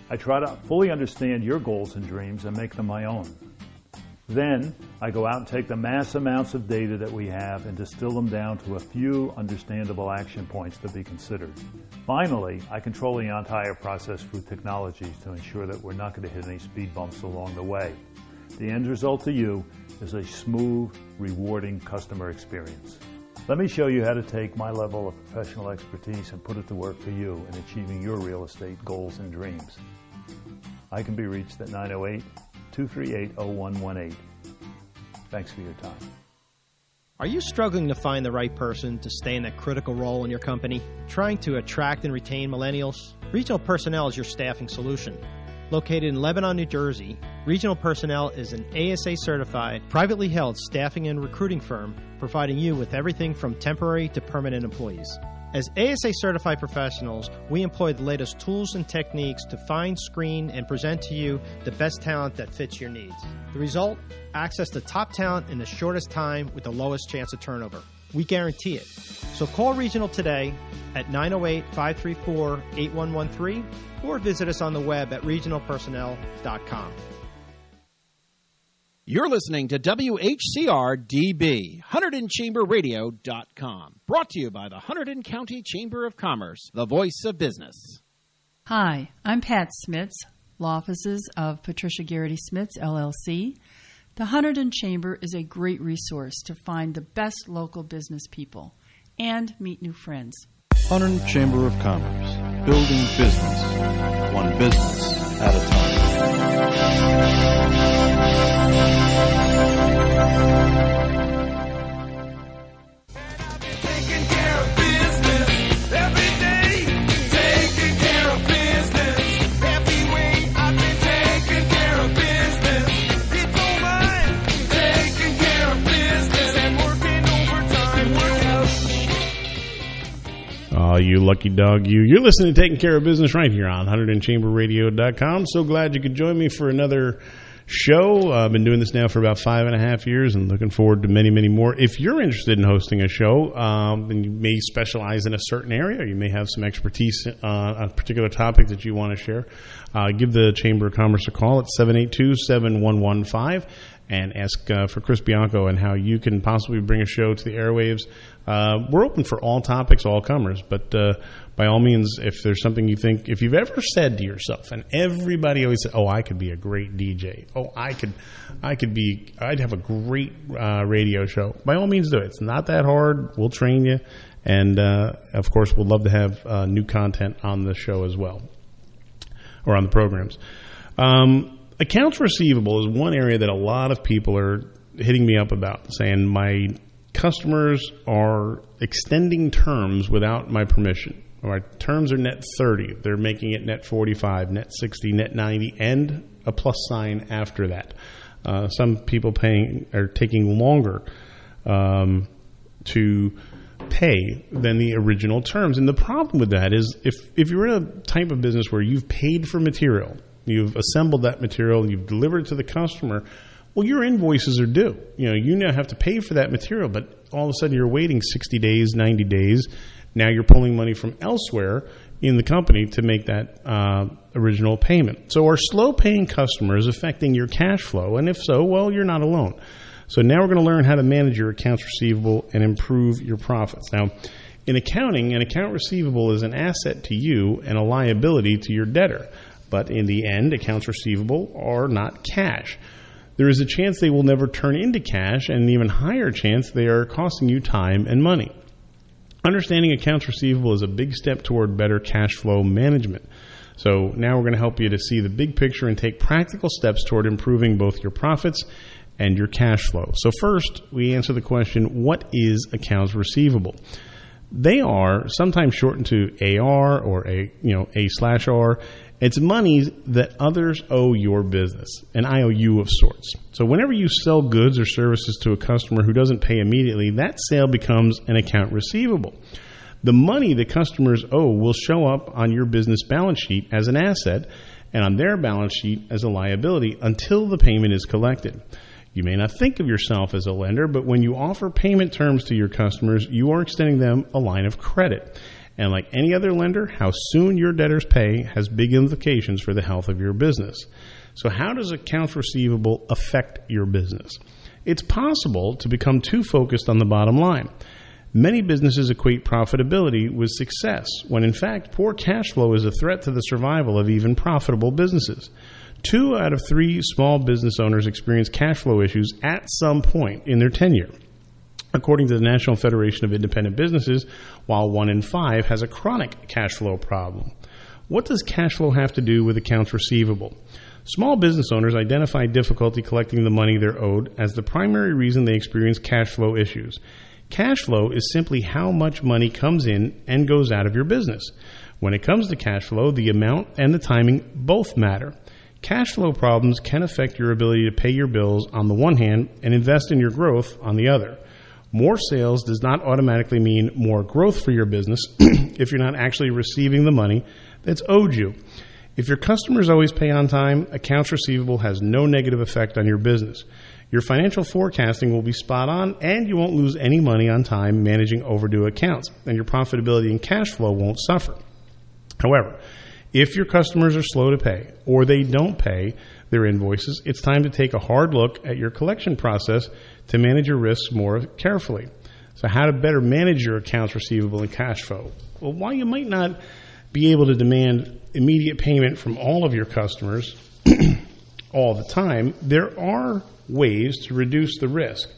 I try to fully understand your goals and dreams and make them my own. Then, I go out and take the mass amounts of data that we have and distill them down to a few understandable action points to be considered. Finally, I control the entire process through technologies to ensure that we're not going to hit any speed bumps along the way. The end result to you is a smooth, rewarding customer experience. Let me show you how to take my level of professional expertise and put it to work for you in achieving your real estate goals and dreams. I can be reached at nine oh eight, two three eight, oh one one eight. Thanks for your time. Are you struggling to find the right person to stay in that critical role in your company? Trying to attract and retain millennials? Regional Personnel is your staffing solution. Located in Lebanon, New Jersey, Regional Personnel is an A S A-certified, privately held staffing and recruiting firm providing you with everything from temporary to permanent employees. As A S A-certified professionals, we employ the latest tools and techniques to find, screen, and present to you the best talent that fits your needs. The result? Access to top talent in the shortest time with the lowest chance of turnover. We guarantee it. So call Regional today at nine oh eight, five three four, eight one one three or visit us on the web at regional personnel dot com. You're listening to W H C R D B, Hunterdon Chamber Radio dot com. Brought to you by the Hunterdon County Chamber of Commerce, the voice of business. Hi, I'm Pat Smits, law offices of Patricia Garrity Smits, L L C. The Hunterdon Chamber is a great resource to find the best local business people and meet new friends. Hunterdon Chamber of Commerce, building business, one business at a time. Taking care of business every day. Taking care of business every way. I've been taking care of business. You don't mind taking care of business and working overtime. Oh, you lucky dog, you. You're listening to Taking Care of Business right here on Hunterdon Chamber Radio dot com. So glad you could join me for another show. I've been doing this now for about five and a half years and looking forward to many, many more. If you're interested in hosting a show, um, then you may specialize in a certain area, or you may have some expertise uh, on a particular topic that you want to share. Uh, give the Chamber of Commerce a call at seven eight two, seven one one five and ask uh, for Chris Bianco and how you can possibly bring a show to the airwaves. Uh, we're open for all topics, all comers, but uh, by all means, if there's something you think, if you've ever said to yourself, and everybody always says, oh, I could be a great D J. Oh, I could, I could be, I'd have a great uh, radio show. By all means, do it. It's not that hard. We'll train you. And, uh, of course, we'd love to have uh, new content on the show as well, or on the programs. Um, accounts receivable is one area that a lot of people are hitting me up about, saying my customers are extending terms without my permission. My terms are net thirty. They're making it net forty-five, net sixty, net ninety, and a plus sign after that. Uh, some people paying are taking longer um, to pay than the original terms. And the problem with that is if, if you're in a type of business where you've paid for material, you've assembled that material, you've delivered it to the customer, well, your invoices are due. You know, you now have to pay for that material, but all of a sudden you're waiting sixty days, ninety days. Now you're pulling money from elsewhere in the company to make that uh, original payment. So are slow-paying customers affecting your cash flow? And if so, well, you're not alone. So now we're going to learn how to manage your accounts receivable and improve your profits. Now, in accounting, an account receivable is an asset to you and a liability to your debtor. But in the end, accounts receivable are not cash. There is a chance they will never turn into cash, and an even higher chance they are costing you time and money. Understanding accounts receivable is a big step toward better cash flow management. So now we're going to help you to see the big picture and take practical steps toward improving both your profits and your cash flow. So first, we answer the question, what is accounts receivable? They are sometimes shortened to A R or A, you know, A slash R. It's money that others owe your business, an I O U of sorts. So whenever you sell goods or services to a customer who doesn't pay immediately, that sale becomes an account receivable. The money the customers owe will show up on your business balance sheet as an asset and on their balance sheet as a liability until the payment is collected. You may not think of yourself as a lender, but when you offer payment terms to your customers, you are extending them a line of credit. And like any other lender, how soon your debtors pay has big implications for the health of your business. So how does accounts receivable affect your business? It's possible to become too focused on the bottom line. Many businesses equate profitability with success, when in fact poor cash flow is a threat to the survival of even profitable businesses. Two out of three small business owners experience cash flow issues at some point in their tenure, according to the National Federation of Independent Businesses, while one in five has a chronic cash flow problem. What does cash flow have to do with accounts receivable? Small business owners identify difficulty collecting the money they're owed as the primary reason they experience cash flow issues. Cash flow is simply how much money comes in and goes out of your business. When it comes to cash flow, the amount and the timing both matter. Cash flow problems can affect your ability to pay your bills on the one hand and invest in your growth on the other. More sales does not automatically mean more growth for your business if you're not actually receiving the money that's owed you. If your customers always pay on time, accounts receivable has no negative effect on your business. Your financial forecasting will be spot on, and you won't lose any money on time managing overdue accounts, and your profitability and cash flow won't suffer. However, if your customers are slow to pay or they don't pay their invoices, it's time to take a hard look at your collection process to manage your risks more carefully. So how to better manage your accounts receivable and cash flow? Well, while you might not be able to demand immediate payment from all of your customers all the time, there are ways to reduce the risk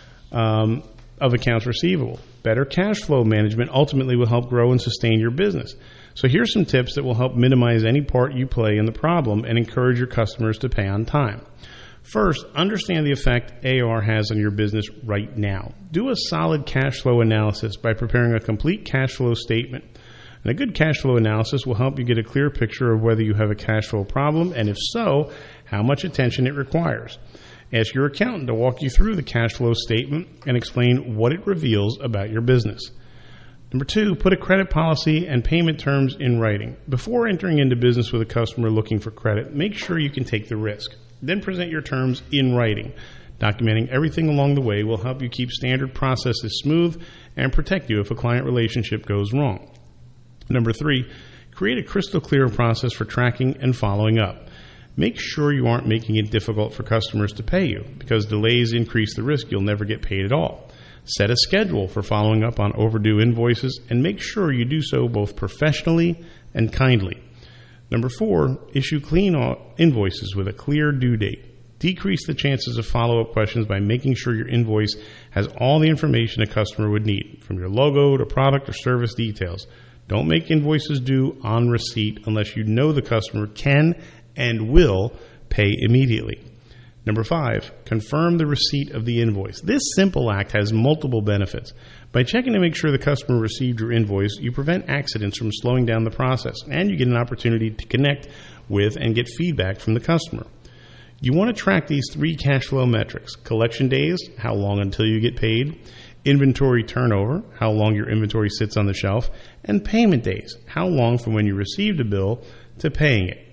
um, of accounts receivable. Better cash flow management ultimately will help grow and sustain your business. So here's some tips that will help minimize any part you play in the problem and encourage your customers to pay on time. First, understand the effect A R has on your business right now. Do a solid cash flow analysis by preparing a complete cash flow statement. And a good cash flow analysis will help you get a clear picture of whether you have a cash flow problem, and if so, how much attention it requires. Ask your accountant to walk you through the cash flow statement and explain what it reveals about your business. Number two, put a credit policy and payment terms in writing. Before entering into business with a customer looking for credit, make sure you can take the risk. Then present your terms in writing. Documenting everything along the way will help you keep standard processes smooth and protect you if a client relationship goes wrong. Number three, create a crystal clear process for tracking and following up. Make sure you aren't making it difficult for customers to pay you, because delays increase the risk you'll never get paid at all. Set a schedule for following up on overdue invoices and make sure you do so both professionally and kindly. Number four, issue clean invoices with a clear due date. Decrease the chances of follow-up questions by making sure your invoice has all the information a customer would need, from your logo to product or service details. Don't make invoices due on receipt unless you know the customer can and will pay immediately. Number five, confirm the receipt of the invoice. This simple act has multiple benefits. By checking to make sure the customer received your invoice, you prevent accidents from slowing down the process, and you get an opportunity to connect with and get feedback from the customer. You want to track these three cash flow metrics: collection days, how long until you get paid; inventory turnover, how long your inventory sits on the shelf; and payment days, how long from when you received a bill to paying it.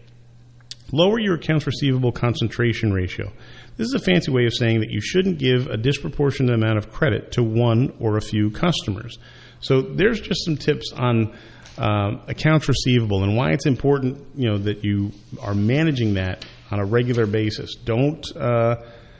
Lower your accounts receivable concentration ratio. This is a fancy way of saying that you shouldn't give a disproportionate amount of credit to one or a few customers. So there's just some tips on um, accounts receivable and why it's important, you know, that you are managing that on a regular basis. Don't, uh,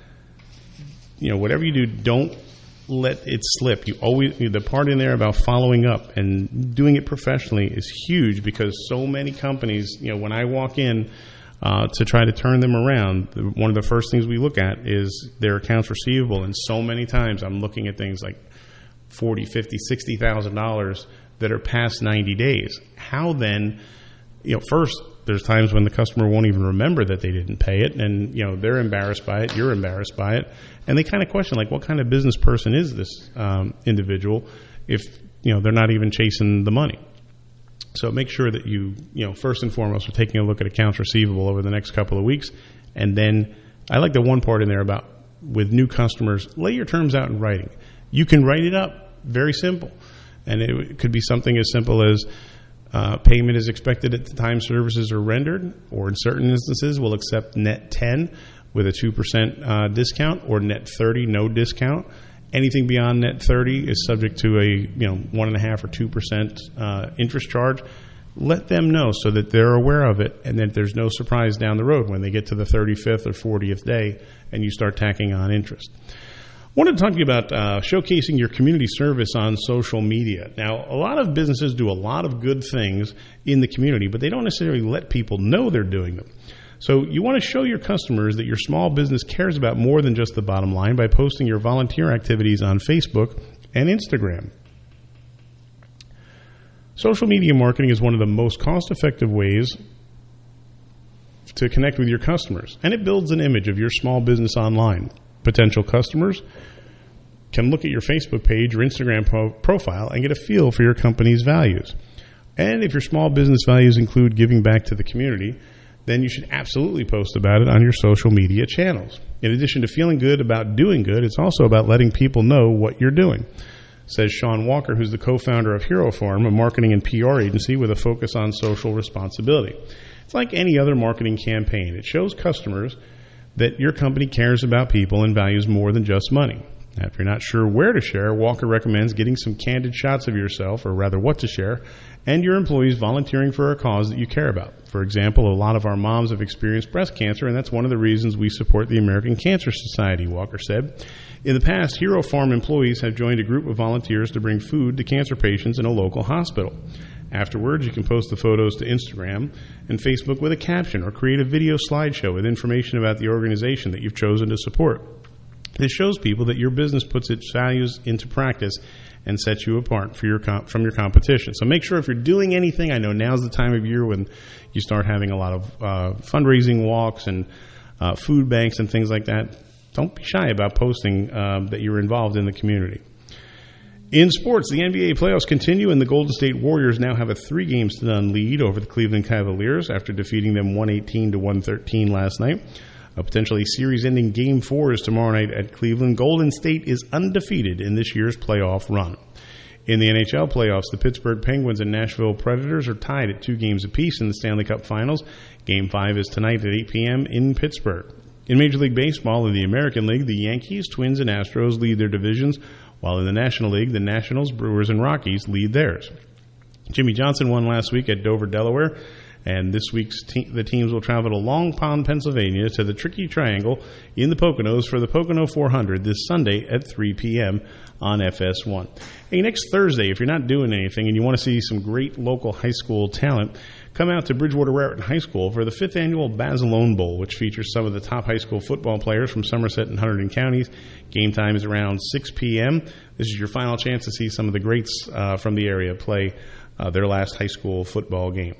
you know, whatever you do, don't let it slip. You always, the part in there about following up and doing it professionally is huge, because so many companies, you know, when I walk in uh, to try to turn them around, one of the first things we look at is their accounts receivable. And so many times I'm looking at things like forty, fifty, sixty thousand dollars that are past ninety days. How then, you know, first, there's times when the customer won't even remember that they didn't pay it, and, you know, they're embarrassed by it, you're embarrassed by it, and they kind of question, like, what kind of business person is this um, individual if, you know, they're not even chasing the money? So make sure that you, you know, first and foremost, are taking a look at accounts receivable over the next couple of weeks. And then I like the one part in there about with new customers, lay your terms out in writing. You can write it up, very simple. And it could be something as simple as uh, payment is expected at the time services are rendered, or in certain instances we'll accept net ten, with a two percent uh, discount, or net thirty, no discount. Anything beyond net thirty is subject to a you know one point five or two percent uh, interest charge. Let them know so that they're aware of it and that there's no surprise down the road when they get to the thirty-fifth or fortieth day and you start tacking on interest. I wanted to talk to you about uh, showcasing your community service on social media. Now, a lot of businesses do a lot of good things in the community, but they don't necessarily let people know they're doing them. So you want to show your customers that your small business cares about more than just the bottom line by posting your volunteer activities on Facebook and Instagram. Social media marketing is one of the most cost-effective ways to connect with your customers, and it builds an image of your small business online. Potential customers can look at your Facebook page or Instagram pro- profile and get a feel for your company's values. And if your small business values include giving back to the community, then you should absolutely post about it on your social media channels. In addition to feeling good about doing good, it's also about letting people know what you're doing, says Sean Walker, who's the co-founder of Hero Farm, a marketing and P R agency with a focus on social responsibility. It's like any other marketing campaign. It shows customers that your company cares about people and values more than just money. Now, if you're not sure where to share, Walker recommends getting some candid shots of yourself, or rather what to share, and your employees volunteering for a cause that you care about. For example, a lot of our moms have experienced breast cancer, and that's one of the reasons we support the American Cancer Society, Walker said. In the past, Hero Farm employees have joined a group of volunteers to bring food to cancer patients in a local hospital. Afterwards, you can post the photos to Instagram and Facebook with a caption, or create a video slideshow with information about the organization that you've chosen to support. This shows people that your business puts its values into practice and sets you apart for your comp- from your competition. So make sure if you're doing anything, I know now's the time of year when you start having a lot of uh, fundraising walks and uh, food banks and things like that. Don't be shy about posting um, that you're involved in the community. In sports, the N B A playoffs continue, and the Golden State Warriors now have a three games to none lead over the Cleveland Cavaliers after defeating them one eighteen to one thirteen last night. A potentially series-ending Game four is tomorrow night at Cleveland. Golden State is undefeated in this year's playoff run. In the N H L playoffs, the Pittsburgh Penguins and Nashville Predators are tied at two games apiece in the Stanley Cup Finals. Game five is tonight at eight p.m. in Pittsburgh. In Major League Baseball, in the American League, the Yankees, Twins, and Astros lead their divisions, while in the National League, the Nationals, Brewers, and Rockies lead theirs. Jimmy Johnson won last week at Dover, Delaware, and this week's te- the teams will travel to Long Pond, Pennsylvania, to the Tricky Triangle in the Poconos for the Pocono four hundred this Sunday at three p.m. on F S one. Hey, next Thursday, if you're not doing anything and you want to see some great local high school talent, come out to Bridgewater Raritan High School for the fifth annual Basilone Bowl, which features some of the top high school football players from Somerset and Hunterdon counties. Game time is around six p.m. This is your final chance to see some of the greats uh, from the area play uh, their last high school football game.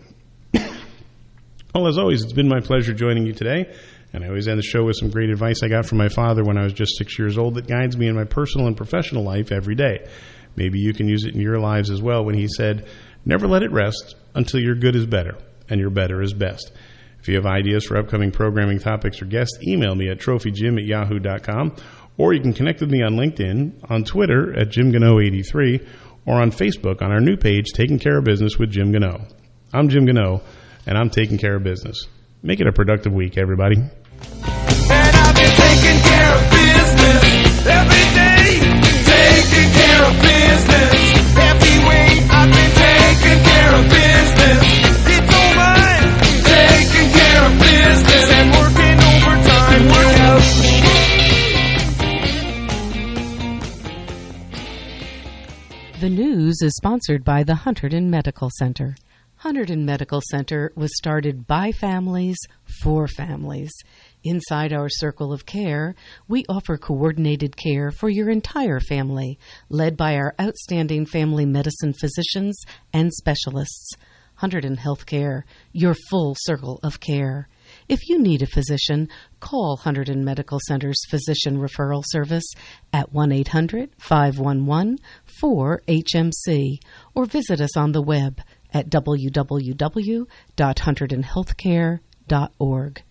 Well, as always, it's been my pleasure joining you today, and I always end the show with some great advice I got from my father when I was just six years old that guides me in my personal and professional life every day. Maybe you can use it in your lives as well when he said, "Never let it rest until your good is better and your better is best." If you have ideas for upcoming programming topics or guests, email me at trophyjim at yahoo dot com, or you can connect with me on LinkedIn, on Twitter at Jim Gano eighty-three, or on Facebook on our new page, Taking Care of Business with Jim Gano. I'm Jim Gano, and I'm taking care of business. Make it a productive week, everybody. And I've been taking care of business every day. Taking care of business every way. I've been taking care of business. It's all mine. Taking care of business and working overtime will help. The news is sponsored by the Hunterdon Medical Center. Hunterdon Medical Center was started by families for families. Inside our circle of care, we offer coordinated care for your entire family, led by our outstanding family medicine physicians and specialists. Hunterdon Healthcare, your full circle of care. If you need a physician, call Hunterdon Medical Center's Physician Referral Service at one eight hundred, five one one, four H M C or visit us on the web at w w w dot hunterdon healthcare dot org.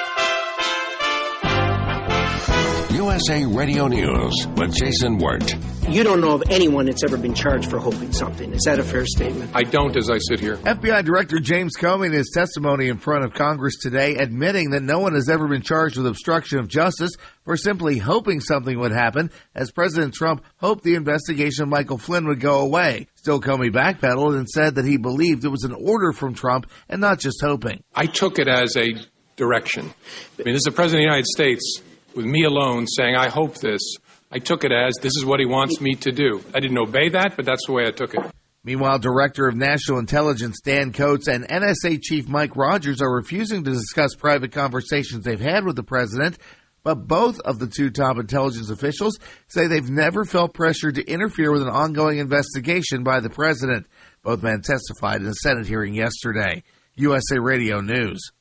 U S A Radio News with Jason Wirt. You don't know of anyone that's ever been charged for hoping something. Is that a fair statement? I don't as I sit here. F B I Director James Comey in his testimony in front of Congress today admitting that no one has ever been charged with obstruction of justice for simply hoping something would happen, as President Trump hoped the investigation of Michael Flynn would go away. Still, Comey backpedaled and said that he believed it was an order from Trump and not just hoping. I took it as a direction. I mean, this is the President of the United States with me alone saying, I hope this. I took it as this is what he wants me to do. I didn't obey that, but that's the way I took it. Meanwhile, Director of National Intelligence Dan Coats and N S A Chief Mike Rogers are refusing to discuss private conversations they've had with the president, but both of the two top intelligence officials say they've never felt pressured to interfere with an ongoing investigation by the president. Both men testified in a Senate hearing yesterday. U S A Radio News.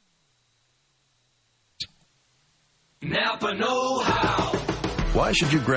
Napa know-how. Why should you grab